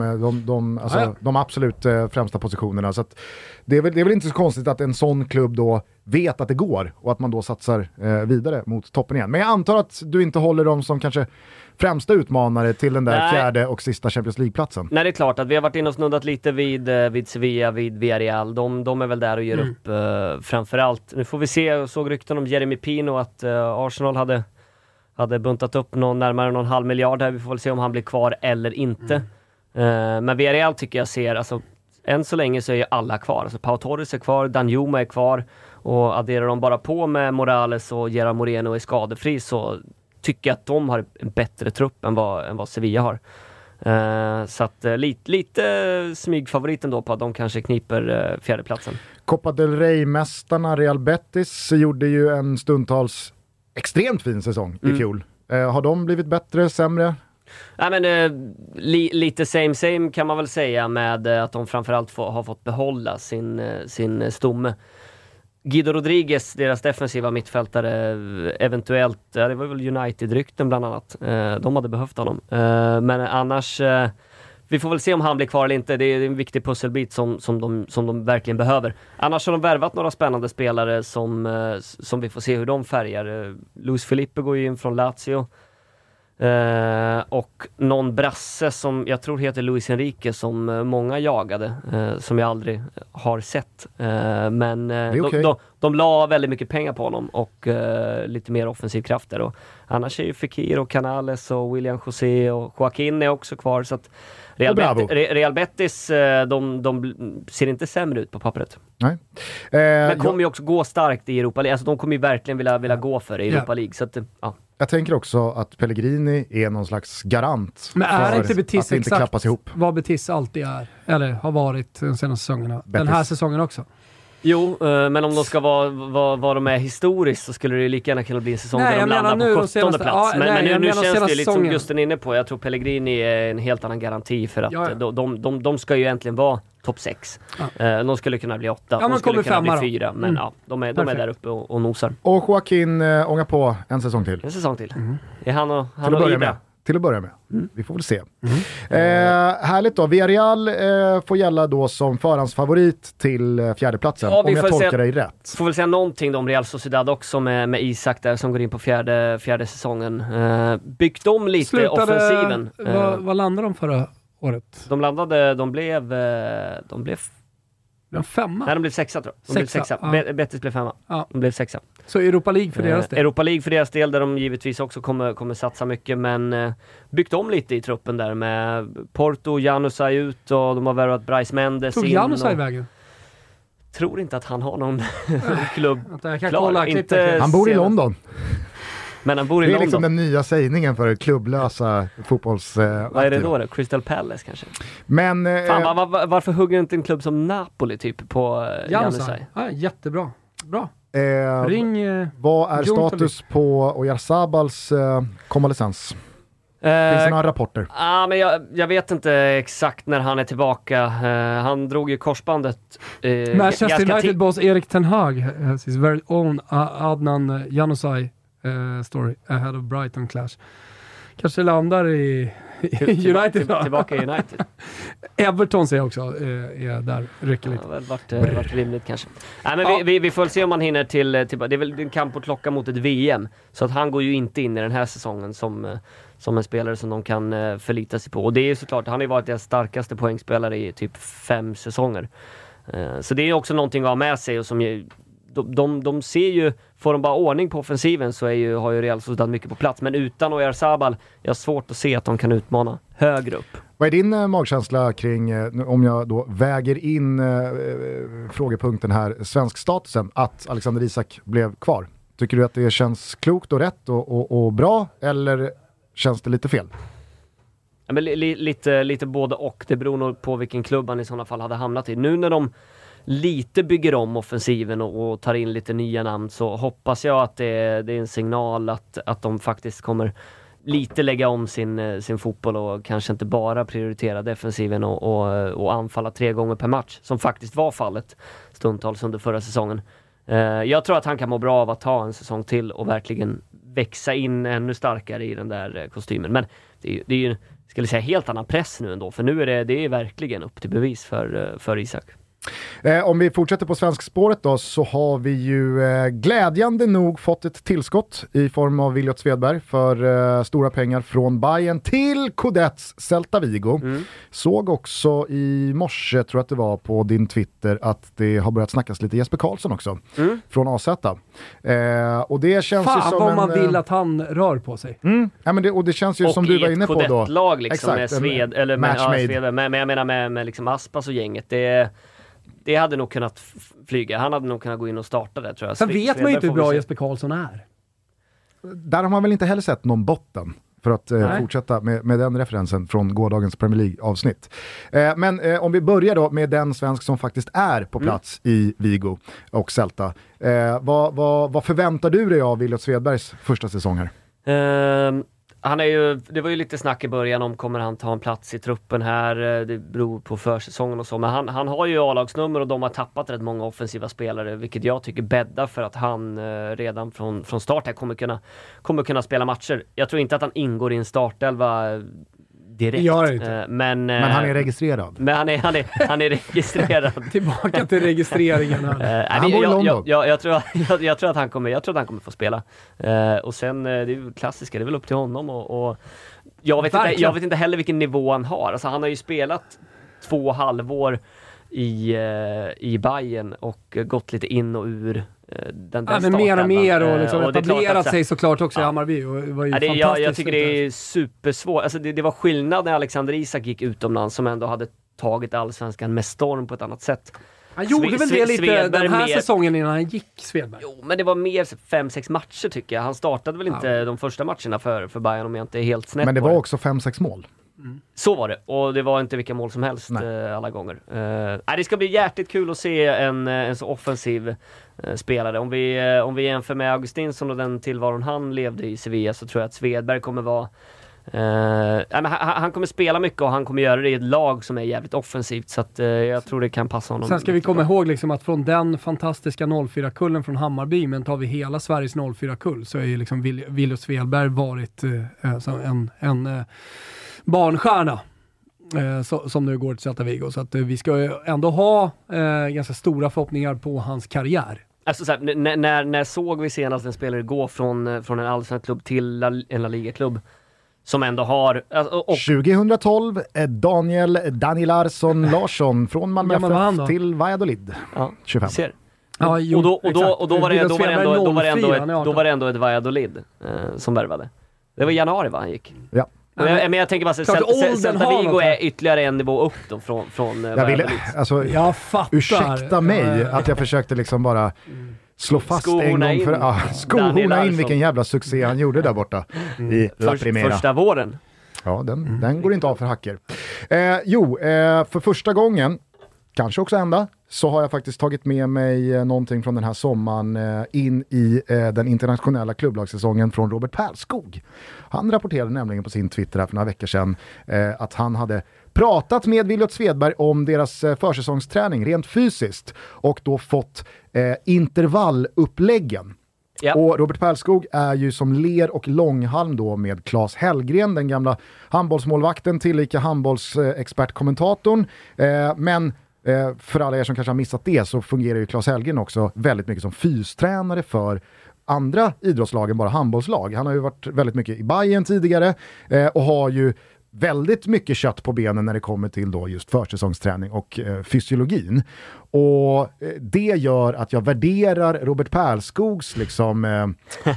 de absolut främsta positionerna. Så att det är väl inte så konstigt att en sån klubb då vet att det går och att man då satsar vidare mot toppen igen. Men jag antar att du inte håller dem som kanske främsta utmanare till den där fjärde och sista Champions League-platsen. Nej, det är klart att vi har varit inne och snuddat lite vid Sevilla, vid Villarreal. De är väl där och gör upp framförallt. Nu får vi se, jag såg rykten om Jeremy Pino att Arsenal hade buntat upp närmare någon 0,5 miljard här. Vi får väl se om han blir kvar eller inte. Men Villarreal tycker jag ser, alltså, än så länge så är ju alla kvar. Alltså, Pau Torres är kvar, Danjuma är kvar, och adderar de bara på med Morales och Gerard Moreno är skadefri, så tycker jag att de har en bättre trupp än vad Sevilla har. Så att lite smygfavoriten då på att de kanske kniper fjärdeplatsen. Copa del Rey-mästarna Real Betis gjorde ju en stundtals extremt fin säsong i fjol. Har de blivit bättre, sämre? Nej, men lite same kan man väl säga, med att de framförallt har fått behålla sin stomme. Guido Rodriguez, deras defensiva mittfältare, eventuellt, det var väl United-rykten bland annat. De hade behövt honom. Men annars, vi får väl se om han blir kvar eller inte. Det är en viktig pusselbit som de verkligen behöver. Annars har de värvat några spännande spelare som vi får se hur de färgar. Luis Felipe går ju in från Lazio. Och någon brasse som jag tror heter Luis Enrique, som många jagade, som jag aldrig har sett, men de la väldigt mycket pengar på honom och lite mer offensiv krafter. Och annars är ju Fekir och Canales och William José och Joaquin är också kvar, så att Real Betis de ser inte sämre ut på pappret. Nej. Men kommer ju också gå starkt i Europa League. Alltså de kommer ju verkligen vilja gå för i Europa League, så att Jag tänker också att Pellegrini är någon slags garant. Men är inte Betis att inte klappas ihop. Vad Betis alltid är, eller har varit de senaste säsongerna? Den här säsongen också. Jo, men om de ska vara de är historiskt, så skulle det lika gärna kunna bli en säsong där de landar på 17:e plats. Men nu känns det lite som Gusten är inne på. Jag tror Pellegrini är en helt annan garanti, för att de ska ju egentligen vara topp 6. De skulle kunna bli 8, de skulle kunna bli 4, men de är där uppe och nosar. Och Joaquin ångar på en säsong till. En säsong till. Är han och Ibra? Till att börja med. Vi får väl se. Härligt då. Villarreal får gälla då som förhandsfavorit till fjärdeplatsen. Om jag tolkar dig rätt. Får väl säga någonting om Real Sociedad också med Isak där som går in på fjärde säsongen. Byggt om lite offensiven. Vad landade de förra året? De blev femma? Nej, de blev 6 tror jag. De blev 6. Betis blev 5. Ja. De blev 6. Så Europa League för deras del? Europa League för deras del, där de givetvis också kommer satsa mycket, men byggt om lite i truppen där med Porto, Januzaj ut och de har värvat Bryce Mendes in. Tog Januzaj vägen? Tror inte att han har någon klubb klar. Han bor i London. Men han bor i London. Det är liksom den nya sägningen för klubblösa fotbolls... Vad är det då? Crystal Palace kanske? Men... varför hugger inte en klubb som Napoli typ på Januzaj? Ja, jättebra. Bra. Ring vad är status på Oyarzabals konvalescens? Finns det några rapporter? Men jag vet inte exakt när han är tillbaka. Han drog ju korsbandet. Manchester United boss Erik Ten Hag has his very own Adnan Januzaj story ahead of Brighton clash. Kanske landar i United. Tillbaka i United. Everton ser jag också är där, rycker lite. Ja, vart rimligt kanske. Nej, men vi får väl se om han hinner till det är väl en kamp att klocka mot ett VM. Så att han går ju inte in i den här säsongen som en spelare som de kan förlita sig på. Och det är ju såklart, han har ju varit deras starkaste poängspelare i typ 5 säsonger. Så det är också någonting att ha med sig och som de ser ju, får de bara ordning på offensiven så har ju Real Sociedad mycket på plats. Men utan Oyarzabal, jag har svårt att se att de kan utmana högre upp. Vad är din magkänsla kring, om jag då väger in frågepunkten här, svensk statusen, att Alexander Isak blev kvar? Tycker du att det känns klokt och rätt och bra, eller känns det lite fel? Ja, men lite både och. Det beror nog på vilken klubb han i sådana fall hade hamnat i. Nu när de lite bygger om offensiven och tar in lite nya namn, så hoppas jag att det är en signal att de faktiskt kommer lite lägga om sin fotboll och kanske inte bara prioritera defensiven och anfalla 3 gånger per match, som faktiskt var fallet stundtals under förra säsongen. Jag tror att han kan må bra av att ta en säsong till och verkligen växa in ännu starkare i den där kostymen. Men det är ju skulle säga helt annan press nu ändå, för nu är det är verkligen upp till bevis för Isak. Om vi fortsätter på svensk spåret då, så har vi ju glädjande nog fått ett tillskott i form av Williot Svedberg för stora pengar från Bayern till Codets Celta Vigo. Såg också i morse, tror jag att det var, på din Twitter att det har börjat snackas lite Jesper Karlsson också från AZ. Och det känns ju som vad man vill att han rör på sig. Ja, men och det känns ju och som du var inne på då. Och i ett Codett-lag liksom, exakt, men jag menar med liksom Aspas och gänget, det hade nog kunnat flyga. Han hade nog kunnat gå in och starta det, tror jag. Sen vet man ju inte hur bra Jesper Karlsson är. Där har man väl inte heller sett någon botten, för att fortsätta med den referensen från gårdagens Premier League-avsnitt. Men om vi börjar då med den svensk som faktiskt är på plats i Vigo och Celta. Vad förväntar du dig av Williot Svedbergs första säsong här? Det var ju lite snack i början om kommer han ta en plats i truppen här, det beror på försäsongen och så, men han har ju A-lagsnummer och de har tappat rätt många offensiva spelare, vilket jag tycker bäddar för att han redan från start här kommer kunna spela matcher. Jag tror inte att han ingår i en startelva direkt. Men han är registrerad. Men han är registrerad. Tillbaka till registreringen. Han bor i London. Jag tror att han kommer få spela. Och sen det är ju klassiska, det är väl upp till honom och jag vet inte heller vilken nivå han har. Alltså han har ju spelat 2 halvår i Bayern och gått lite in och ur den men mer och mer och liksom etablerat sig såklart också i Hammarby och var ju fantastiskt. Jag tycker det är supersvårt. Alltså det var skillnad när Alexander Isak gick utomlands, som ändå hade tagit allsvenskan med storm på ett annat sätt. Han gjorde väl det lite den här säsongen innan han gick, Svedberg? Jo, men det var mer 5-6 matcher tycker jag. Han startade väl inte de första matcherna för Bayern, om jag inte är helt snett. Men det var också 5-6 mål. Så var det, och det var inte vilka mål som helst alla gånger. Det ska bli jäkligt kul att se en så offensiv spelare. Om vi jämför med Augustinsson och den tillvaron han levde i Sevilla, så tror jag att Svedberg kommer vara Han kommer spela mycket och han kommer göra det i ett lag som är jävligt offensivt, så att jag tror det kan passa honom. Sen ska vi komma ihåg liksom att från den fantastiska 04-kullen från Hammarby, men tar vi hela Sveriges 04-kull, så är ju liksom Williot Svedberg varit en barnstjärna som nu går till Celta Vigo, så att vi ska ju ändå ha ganska stora förhoppningar på hans karriär. Alltså när såg vi senast en spelare gå från en allsvensk klubb till en La Liga-klubb som ändå har... 2012, Daniel Larsson från Malmö FF till Valladolid. Ja, 25. Ser. Ja, och då var det ändå ett Valladolid som värvade. Det var i januari va han gick? Ja. Men jag tänker bara Celta Vigo är ytterligare en nivå upp då från jag fattar. Ursäkta mig att jag försökte liksom bara slå fast en gång för skohorna in vilken jävla succé han gjorde där borta i La Primera. Första våren. Ja, den går inte av för hacker. För första gången, kanske också enda, så har jag faktiskt tagit med mig någonting från den här sommaren in i den internationella klubblagssäsongen från Robert Pärlskog. Han rapporterade nämligen på sin Twitter här för några veckor sedan att han hade pratat med Williot Svedberg om deras försäsongsträning rent fysiskt och då fått intervalluppläggen. Ja. Och Robert Pärlskog är ju som ler och långhalm då med Claes Hellgren, den gamla handbollsmålvakten, tillika handbollsexpertkommentatorn. Men för alla er som kanske har missat det, så fungerar ju Claes Hellgren också väldigt mycket som fystränare för andra idrottslag än bara handbollslag. Han har ju varit väldigt mycket i Bayern tidigare och har ju väldigt mycket kött på benen när det kommer till då just försäsongsträning och fysiologin. Och det gör att jag värderar Robert Pärlskogs liksom,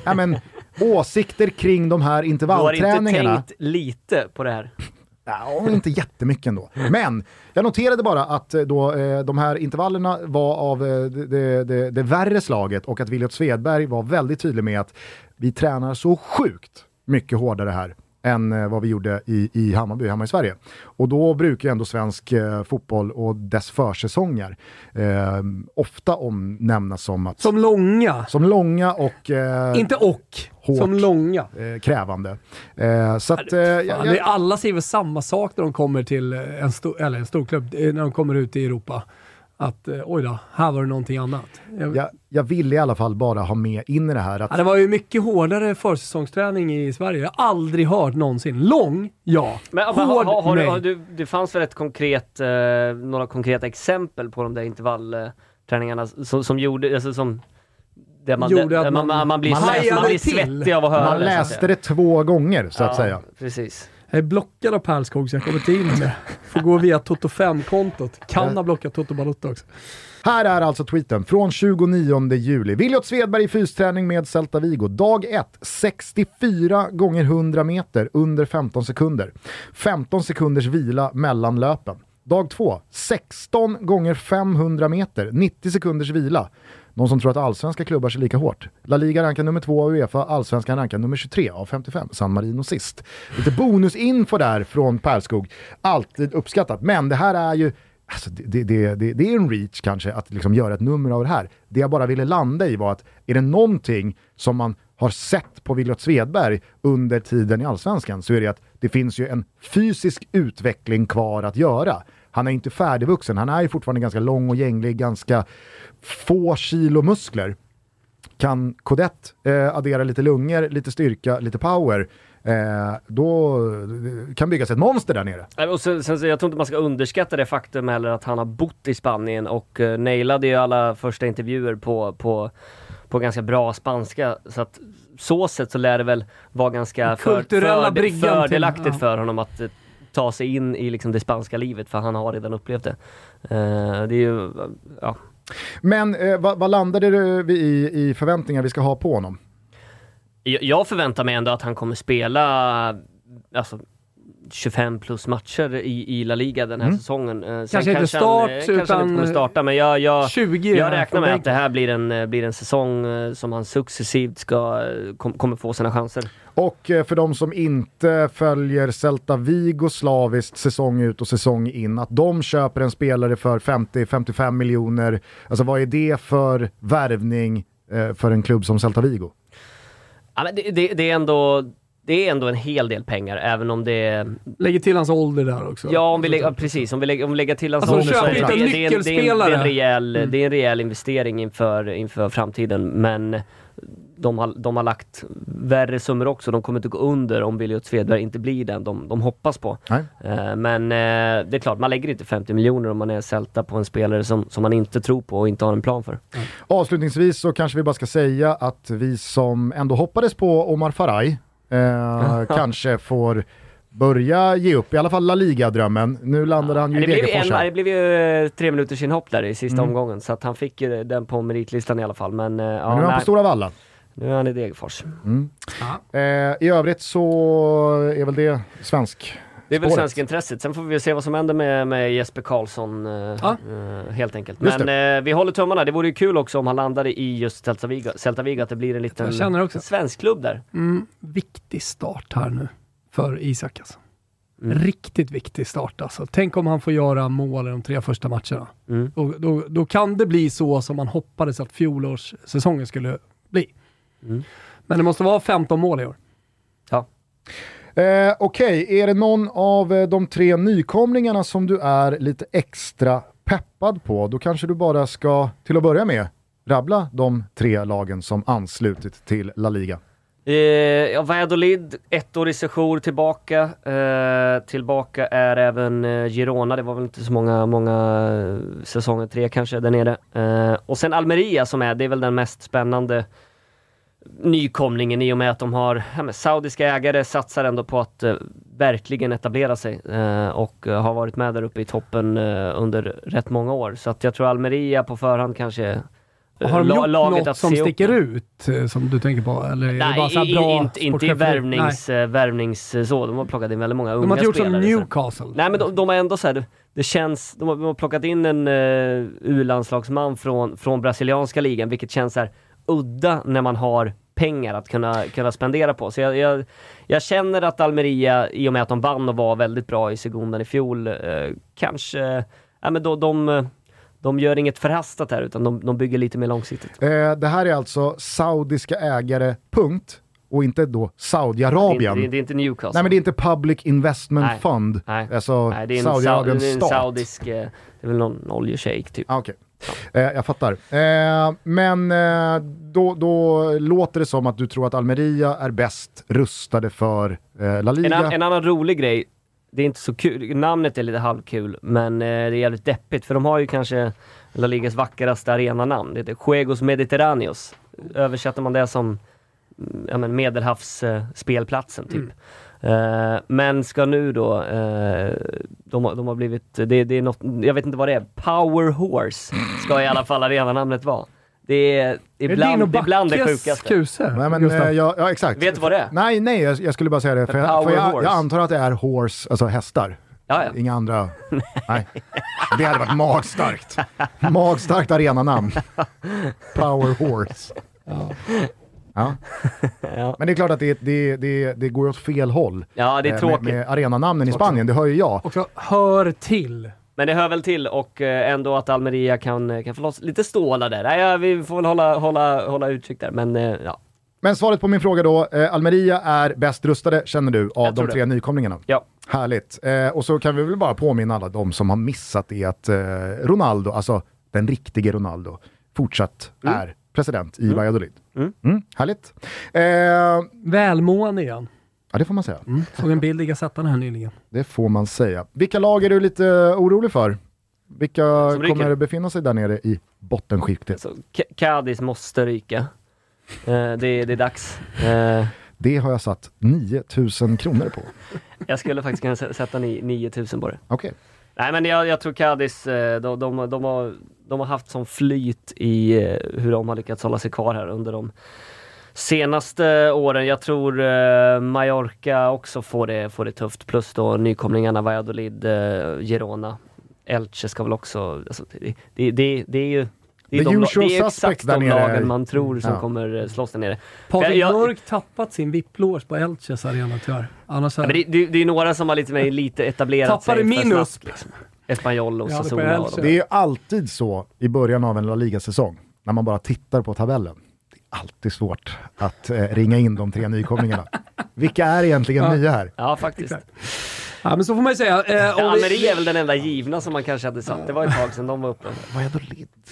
åsikter kring de här intervallträningarna. Du har inte tänkt lite på det här? Ja, inte jättemycket ändå. Men jag noterade bara att då, de här intervallerna var av det värre slaget och att Williot Svedberg var väldigt tydlig med att vi tränar så sjukt mycket hårdare här än vad vi gjorde i Hammarby hemma i Sverige. Och då brukar ju ändå svensk fotboll och dess försäsonger ofta omnämnas som att... Som långa och... inte hårt, som långa. Krävande. Så att... alla ser väl samma sak när de kommer till en stor klubb, när de kommer ut i Europa. Att oj då, här var det någonting annat. Jag vill i alla fall bara ha med in i det här. Att... Ja, det var ju mycket hårdare försäsongsträning i Sverige. Jag har aldrig hört någonsin. Lång, ja. Men hård, det fanns väl några konkreta exempel på de där intervallträningarna som gjorde, alltså som... Man blir svettig av att höra. Man läste det 2 gånger så att säga. Precis. Jag är blockad av Pärlskog så jag kommer till med. Får gå via Toto 5-kontot. Kan ha blockat Toto Balotto också. Här är alltså tweeten från 29 juli. Williot Svedberg i fysträning med Celta Vigo. Dag 1, 64 gånger 100 meter under 15 sekunder. 15 sekunders vila mellan löpen. Dag 2, 16 gånger 500 meter. 90 sekunders vila. Någon som tror att allsvenska klubbar är lika hårt. La Liga rankar nummer 2 av UEFA, allsvenskan rankar nummer 23 av 55. San Marino sist. Lite bonusinfo där från Pärlskog. Alltid uppskattat. Men det här är ju... Alltså det är en reach kanske att liksom göra ett nummer av det här. Det jag bara ville landa i var att är det någonting som man har sett på Williot Svedberg under tiden i allsvenskan, så är det att det finns ju en fysisk utveckling kvar att göra. Han är inte färdigvuxen. Han är ju fortfarande ganska lång och gänglig, ganska få kilo muskler. Kan Kodett addera lite lungor, lite styrka, lite power, då kan byggas ett monster där nere. Och sen, jag tror inte man ska underskatta det faktum heller att han har bott i Spanien och nailade ju alla första intervjuer på ganska bra spanska, så sätt så lär det väl vara ganska fördelaktigt för honom att ta sig in i liksom det spanska livet, för han har redan upplevt det. Det är ju, ja. Men vad landade du i förväntningar vi ska ha på honom? Jag förväntar mig ändå att han kommer spela alltså 25 plus matcher i La Liga den här säsongen. Kanske inte kommer starta, men jag räknar med att det här blir en säsong som han successivt kommer få sina chanser. Och för de som inte följer Celta Vigo slaviskt säsong ut och säsong in, att de köper en spelare för 50-55 miljoner, alltså vad är det för värvning för en klubb som Celta Vigo? Ja, men det är det är ändå en hel del pengar, även om det är... Lägger till hans ålder där också. Ja, precis. Om vi lägger till hans alltså, ålder så är det en rejäl investering inför framtiden. Men de har lagt värre summor också. De kommer inte gå under om Williot Svedberg inte blir den de hoppas på. Men det är klart, man lägger inte 50 miljoner om man är Celta på en spelare som man inte tror på och inte har en plan för. Avslutningsvis så kanske vi bara ska säga att vi som ändå hoppades på Omar Faraj kanske får börja ge upp, i alla fall La Liga-drömmen. Nu landade han ju i Degerfors. Det blev ju 3 minuters inhopp där i sista omgången, så att han fick ju den på meritlistan i alla fall. Men, nu är han på Stora Valla. Nu är han i Degerfors. I övrigt så är väl det svensk. Det är väl svenska intresset. Sen får vi se vad som händer med Jesper Karlsson helt enkelt. Men vi håller tummarna. Det vore ju kul också om han landade i just Celta Vigo, att det blir en liten svensk klubb där. Viktig start här nu för Isak alltså. Riktigt viktig start alltså. Tänk om han får göra mål i de 3 första matcherna. Då kan det bli så som man hoppades att fjolårssäsongen skulle bli. Men det måste vara 15 mål i år. Ja. Okej, är det någon av de 3 nykomlingarna som du är lite extra peppad på? Då kanske du bara ska, till att börja med, rabbla de 3 lagen som anslutit till La Liga. Valladolid, 1 år i sejour tillbaka. Tillbaka är även Girona. Det var väl inte så många säsonger, 3 kanske där nere. Och sen Almeria det är väl den mest spännande nykomlingen, i och med att de har saudiska ägare, satsar ändå på att verkligen etablera sig och har varit med där uppe i toppen under rätt många år. Så att jag tror Almeria på förhand kanske har de gjort något som sticker ut som du tänker på? Eller nej, är det bara så bra inte i värvnings så. De har plockat in väldigt många unga spelare. De har gjort som Newcastle. Nej, men de har ändå så här, det känns, de har plockat in en U-landslagsman från brasilianska ligan, vilket känns så här udda när man har pengar att kunna spendera på. Så jag känner att Almeria, i och med att de vann och var väldigt bra i segundan i fjol, kanske men de gör inget förhastat här, utan de bygger lite mer långsiktigt. Det här är alltså saudiska ägare, punkt. Och inte då Saudiarabien. Det är inte Newcastle. Nej, men det är inte Public Investment Fund. Nej. Alltså nej, det är Saudiarabiens en stat. saudisk, det är väl någon oljeshejk typ. Okej. Jag fattar. Men då låter det som att du tror att Almeria är bäst rustade för La Liga. En annan rolig grej, det är inte så kul, namnet är lite halvkul, men det är jävligt deppigt, för de har ju kanske La Ligas vackraste arenanamn. Det heter Juegos Mediterraneos. Översätter man det som Medelhavsspelplatsen typ. Men ska nu då de har blivit, det är något, jag vet inte vad det är, Power Horse ska i alla fall arenanamnet vara. Det är ibland det sjukaste. Kuse, nej, men, ja, exakt. Vet du vad det är? Nej, jag skulle bara säga det. För jag antar att det är horse, alltså hästar. Ja. Inga andra. Nej. Det hade varit magstarkt. Magstarkt arenanamn. Power Horse. Ja. Ja. Men det är klart att det går åt fel håll. Ja, det är tråkigt. Med arenanamnen i Spanien, det hör ju jag. Också hör till. Men det hör väl till, och ändå att Almeria kan få loss lite stålar där. Nej, vi får väl hålla utkik där, men ja. Men svaret på min fråga då, Almeria är bäst rustade, känner du, av de 3 nykomlingarna. Ja. Härligt. Och så kan vi väl bara påminna alla de som har missat det att Ronaldo, alltså den riktige Ronaldo, fortsatt är president i Valladolid. Härligt. Välmående igen. Ja, det får man säga. Såg en bild i Gazettan här nyligen. Det får man säga. Vilka lag är du lite orolig för? Vilka kommer befinna sig där nere i bottenskiktet? Alltså, Cadiz måste ryka. Det är dags. Det har jag satt 9,000 kronor på. Jag skulle faktiskt kunna sätta 9,000 på det. Okej. Nej, men jag tror Cadiz, de har haft som flyt i hur de har lyckats hålla sig kvar här under de senaste åren. Jag tror Mallorca också får det tufft. Plus då nykomlingarna Valladolid, Girona, Elche ska väl också... Alltså, det är ju... Det är exakt de lagen man tror som kommer slåss där nere. Patrik Mörk tappat sin vipplås på Elches arena tyvärr. Annars men det är några som har lite etablerat tappade sig minus. för snabbt. Liksom. Espanyol och Sassuolo. Det är ju alltid så i början av en La Liga-säsong, när man bara tittar på tabellen. Det alltid svårt att ringa in de 3 nykomlingarna. Vilka är egentligen nya här? Ja, faktiskt. Exakt. Ja, men så får man ju säga. Almeri är väl den enda givna som man kanske hade satt. Det var ett tag sedan de var uppe. Vad är då Lids?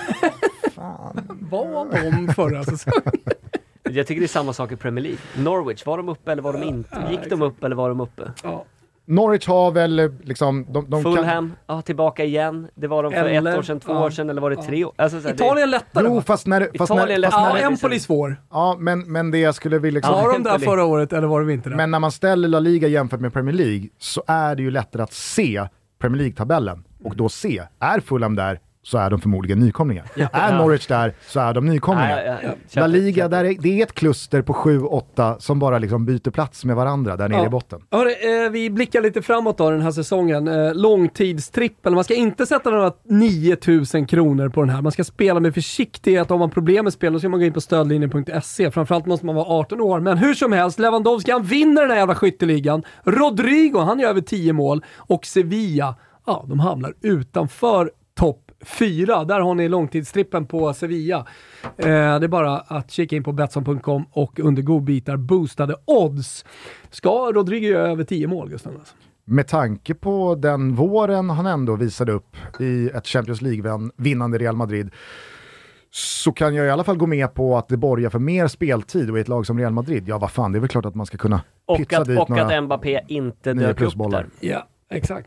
Fan. Var de förra säsongen? Jag tycker det är samma sak i Premier League. Norwich, var de uppe eller var de inte? Gick de upp eller var de uppe? Ja. Norwich har väl liksom... De Fulham, tillbaka igen. Det var de för Eller, 1 år sedan, 2 år sedan, eller var det 3 år? Alltså, Italien är lättare. Jo, fast när Empoli är svår. Ja, men det jag skulle vilja... Liksom, Var de där förra året eller var de inte där? Men när man ställer La Liga jämfört med Premier League så är det ju lättare att se Premier League-tabellen. Och då är Fulham där så är de förmodligen nykomlingar. Är Norwich där så är de nykomlingar. La Liga, det är ett kluster på 7-8 som bara liksom byter plats med varandra där nere i botten. Hörru, vi blickar lite framåt då den här säsongen. Långtidstrippel. Man ska inte sätta några 9,000 kronor på den här. Man ska spela med försiktighet. Om man har problem med spel, då ska man gå in på stödlinjen.se. Framförallt måste man vara 18 år. Men hur som helst, Lewandowski, han vinner den här jävla skytteligan. Rodrigo, han gör över 10 mål. Och Sevilla, de hamnar utanför topp 4. Där har ni långtidstrippen på Sevilla. Det är bara att kika in på Betsson.com och under godbitar boostade odds. Ska Rodrigo göra över 10 mål, Gustav? Med tanke på den våren han ändå visade upp i ett Champions League-vinnande Real Madrid, så kan jag i alla fall gå med på att det borgar för mer speltid och i ett lag som Real Madrid. Ja, vad fan, det är väl klart att man ska kunna pytsa dit några... Och att Mbappé inte dök upp där. Ja, exakt.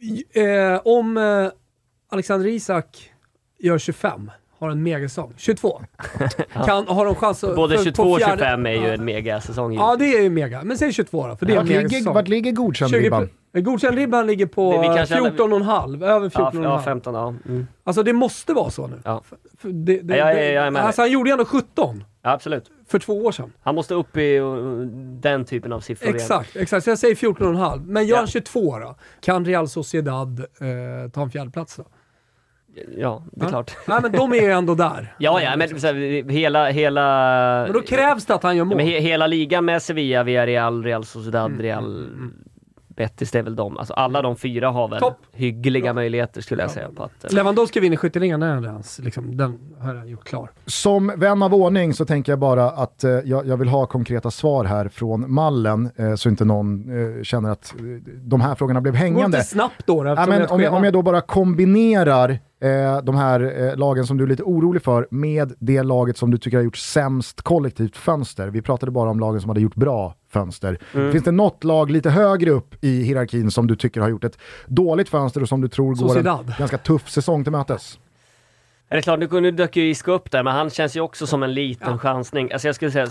Om Alexander Isak gör 25, har en megasäsong. 22. Har de chans att... Både 22 och 25 är ju en megasäsong. Ja, det är ju mega. Men säg 22 då, för det är en megasäsong. Vart ligger godkänd-ribban? Godkänd-ribban ligger på 14,5. Över 14,5. Ja, 15, ja. Mm. Alltså det måste vara så nu. Ja. Alltså han gjorde ju ändå 17. Ja, absolut. För 2 år sedan. Han måste upp i den typen av siffror. Exakt. Så jag säger 14,5. Men gör han 22 då? Kan Real Sociedad ta en fjärdeplats då? Ja, det är klart. Nej, men de är ju ändå där. Ja, men så här, hela... Men då krävs det att han gör mål. Men hela ligan med Sevilla, Villarreal, Real Sociedad, Real Betis, det är väl de. Alltså alla de 4 har väl hyggliga möjligheter, skulle jag säga. På att, Lewandowski vinner skytteligan, den har jag gjort klar. Som vän av ordning så tänker jag bara att jag vill ha konkreta svar här från mallen, så inte någon känner att de här frågorna blev hängande. Går inte snabbt då? Om jag då bara kombinerar de här lagen som du är lite orolig för med det laget som du tycker har gjort sämst kollektivt fönster. Vi pratade bara om lagen som hade gjort bra fönster. Finns det något lag lite högre upp i hierarkin som du tycker har gjort ett dåligt fönster och som du tror går en ganska tuff säsong till mötes? Är det klart, nu dök ju Isco upp där, men han känns ju också som en liten chansning. Alltså jag skulle säga,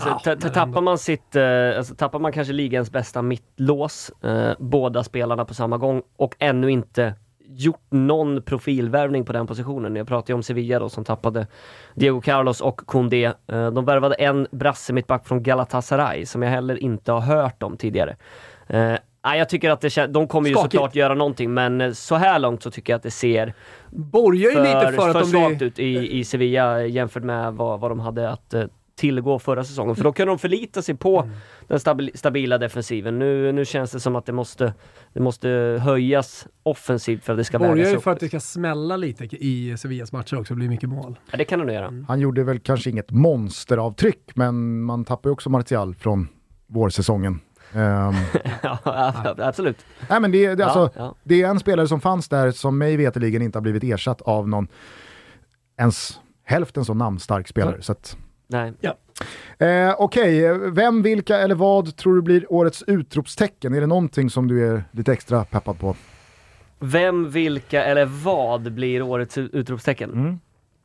tappar man kanske ligans bästa mittlås, båda spelarna på samma gång, och ännu inte gjort någon profilvärvning på den positionen. Jag pratar ju om Sevilla då, som tappade Diego Carlos och Koundé. De värvade en brasse mittback från Galatasaray som jag heller inte har hört om tidigare. Jag tycker att de kommer ju såklart göra någonting, men så här långt så tycker jag att det ser borgar ju lite för att de svagt ut i Sevilla jämfört med vad de hade att tillgå förra säsongen. För då kan de förlita sig på den stabila defensiven. Nu känns det som att det måste höjas offensivt för att det ska vägas upp. Borgar ju för att det ska smälla lite i Sevillas matcher också och bli mycket mål. Ja, det kan de göra. Han gjorde väl kanske inget monsteravtryck, men man tappar ju också Martial från vårsäsongen. Ja, absolut. Nej, men det är en spelare som fanns där som mig veterligen inte har blivit ersatt av någon ens hälften så namnstark spelare. Så att, nej. Ja. Okej, vem, vilka eller vad tror du blir årets utropstecken? Är det någonting som du är lite extra peppad på? Vem, vilka eller vad blir årets utropstecken?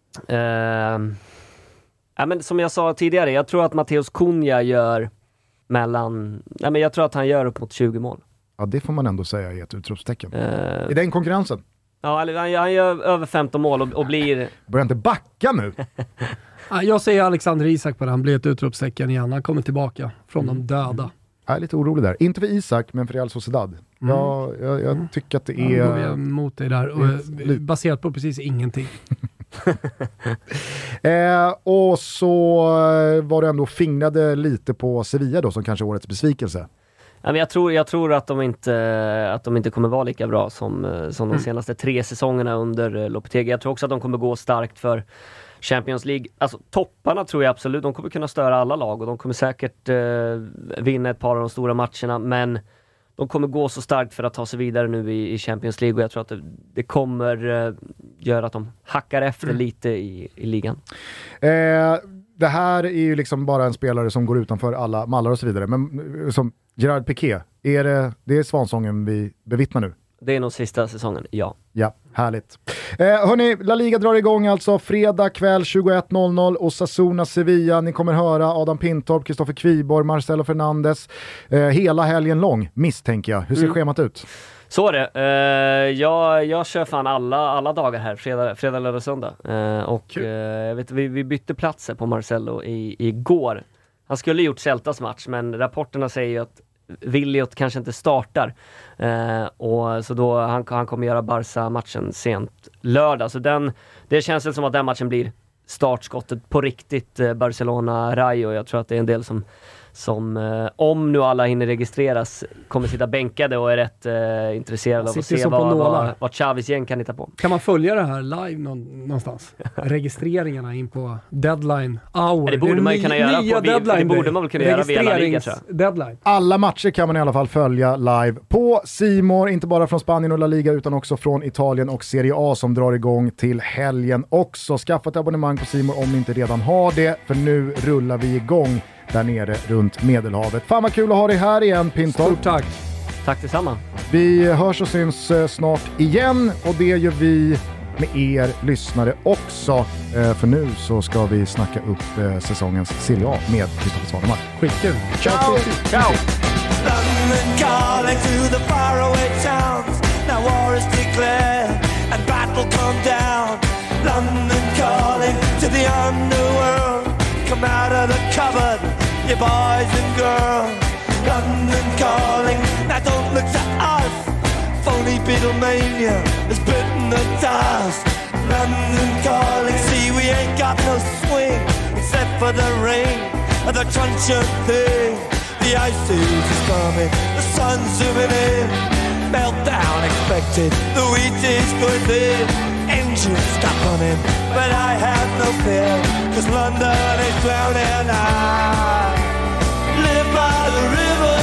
Men som jag sa tidigare, jag tror att Matheus Cunha gör jag tror att han gör upp mot 20 mål. Ja, det får man ändå säga är ett utropstecken. I den konkurrensen? Ja, han gör över 15 mål och blir... Börjar inte backa nu? Jag säger Alexander Isak på det. Han blir ett utropstecken igen. Han kommer tillbaka från de döda. Jag är lite orolig där. Inte för Isak, men för Real Sociedad. Jag tycker att det är... Jag går emot dig där. Och baserat på precis ingenting. Och så var det ändå fingrade lite på Sevilla då, som kanske årets besvikelse. Ja, men jag tror att de inte kommer vara lika bra som de senaste 3 säsongerna under Lopetegui. Jag tror också att de kommer gå starkt för Champions League. Alltså topparna tror jag absolut, de kommer kunna störa alla lag och de kommer säkert vinna ett par av de stora matcherna, men de kommer gå så starkt för att ta sig vidare nu i Champions League och jag tror att det kommer göra att de hackar efter lite i ligan. Det här är ju liksom bara en spelare som går utanför alla mallar och så vidare, men som Gerard Piqué, det är svansången vi bevittnar nu? Det är nog sista säsongen, ja. Ja, härligt. Hörni, La Liga drar igång alltså fredag kväll 21.00 och Osasuna-Sevilla. Ni kommer höra Adam Pintorp, Kristoffer Kviborg, Marcelo Fernandes hela helgen lång, misstänker jag. Hur ser schemat ut? Så är det. Jag kör fan alla dagar här, fredag, lördag, söndag. Jag vet, vi bytte platser på Marcelo igår. Han skulle gjort Celtas match, men rapporterna säger ju att Williot kanske inte startar. Och så då han kommer göra Barca-matchen sent lördag. Så det känns väl som att den matchen blir startskottet på riktigt, Barcelona-Rayo. Jag tror att det är en del som om nu alla hinner registreras kommer sitta bänkade och är rätt intresserade av att se vad Chavis gäng kan hitta på. Kan man följa det här live någonstans? Registreringarna in på deadline hour. Det borde man kunna göra det borde man väl kunna göra via La Liga, tror jag. Deadline. Alla matcher kan man i alla fall följa live på C More, inte bara från Spanien och La Liga utan också från Italien och Serie A som drar igång till helgen också. Skaffa ett abonnemang på C More om ni inte redan har det, för nu rullar vi igång där nere runt Medelhavet. Fan vad kul att ha dig här igen, Pintorp. Stort tack. Tack detsamma. Vi hörs och syns snart igen och det gör vi med er lyssnare också. För nu så ska vi snacka upp säsongens Serie A med Kristoffer Svanemar. Skitkul. Ciao! Ciao! London calling to the faraway towns. Now war is declared and battle come down. London calling to the underworld. Come out of the cupboard, you boys and girls. London calling, now don't look to us. Phony Beatlemania has bitten the dust. London calling, see we ain't got no swing except for the rain and the truncheon thing. The ice age is coming, the sun's zooming in. Meltdown expected, the wheat is going thin. Engines stop running, but I have no fear, 'cause London is drowning. I live by the river,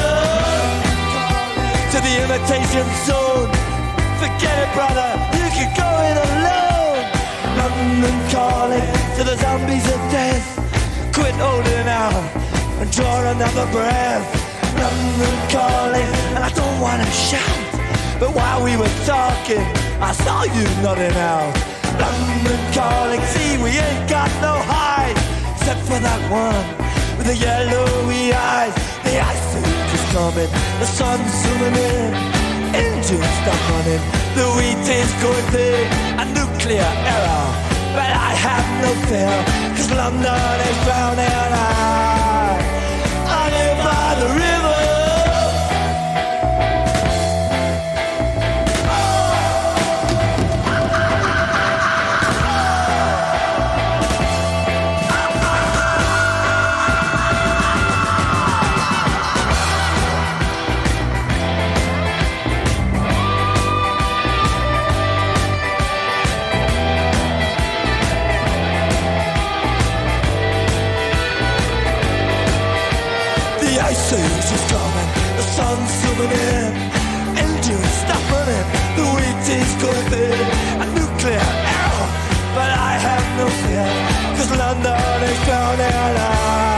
to the imitation zone. Forget it, brother, you can go it alone. London calling to the zombies of death. Quit holding out and draw another breath. London calling, and I don't want to shout, but while we were talking, I saw you nodding out. London calling, see we ain't got no hide, except for that one with the yellowy eyes. The ice age is coming, the sun's zooming in. Engines stop running, the wheat is going thin. A nuclear error, but I have no fear, 'cause London is drowning. I live by the river. The ice is coming, the sun's zooming in. Engines stop running, the wheat is going thin. A nuclear error, but I have no fear, 'cause London is drowning.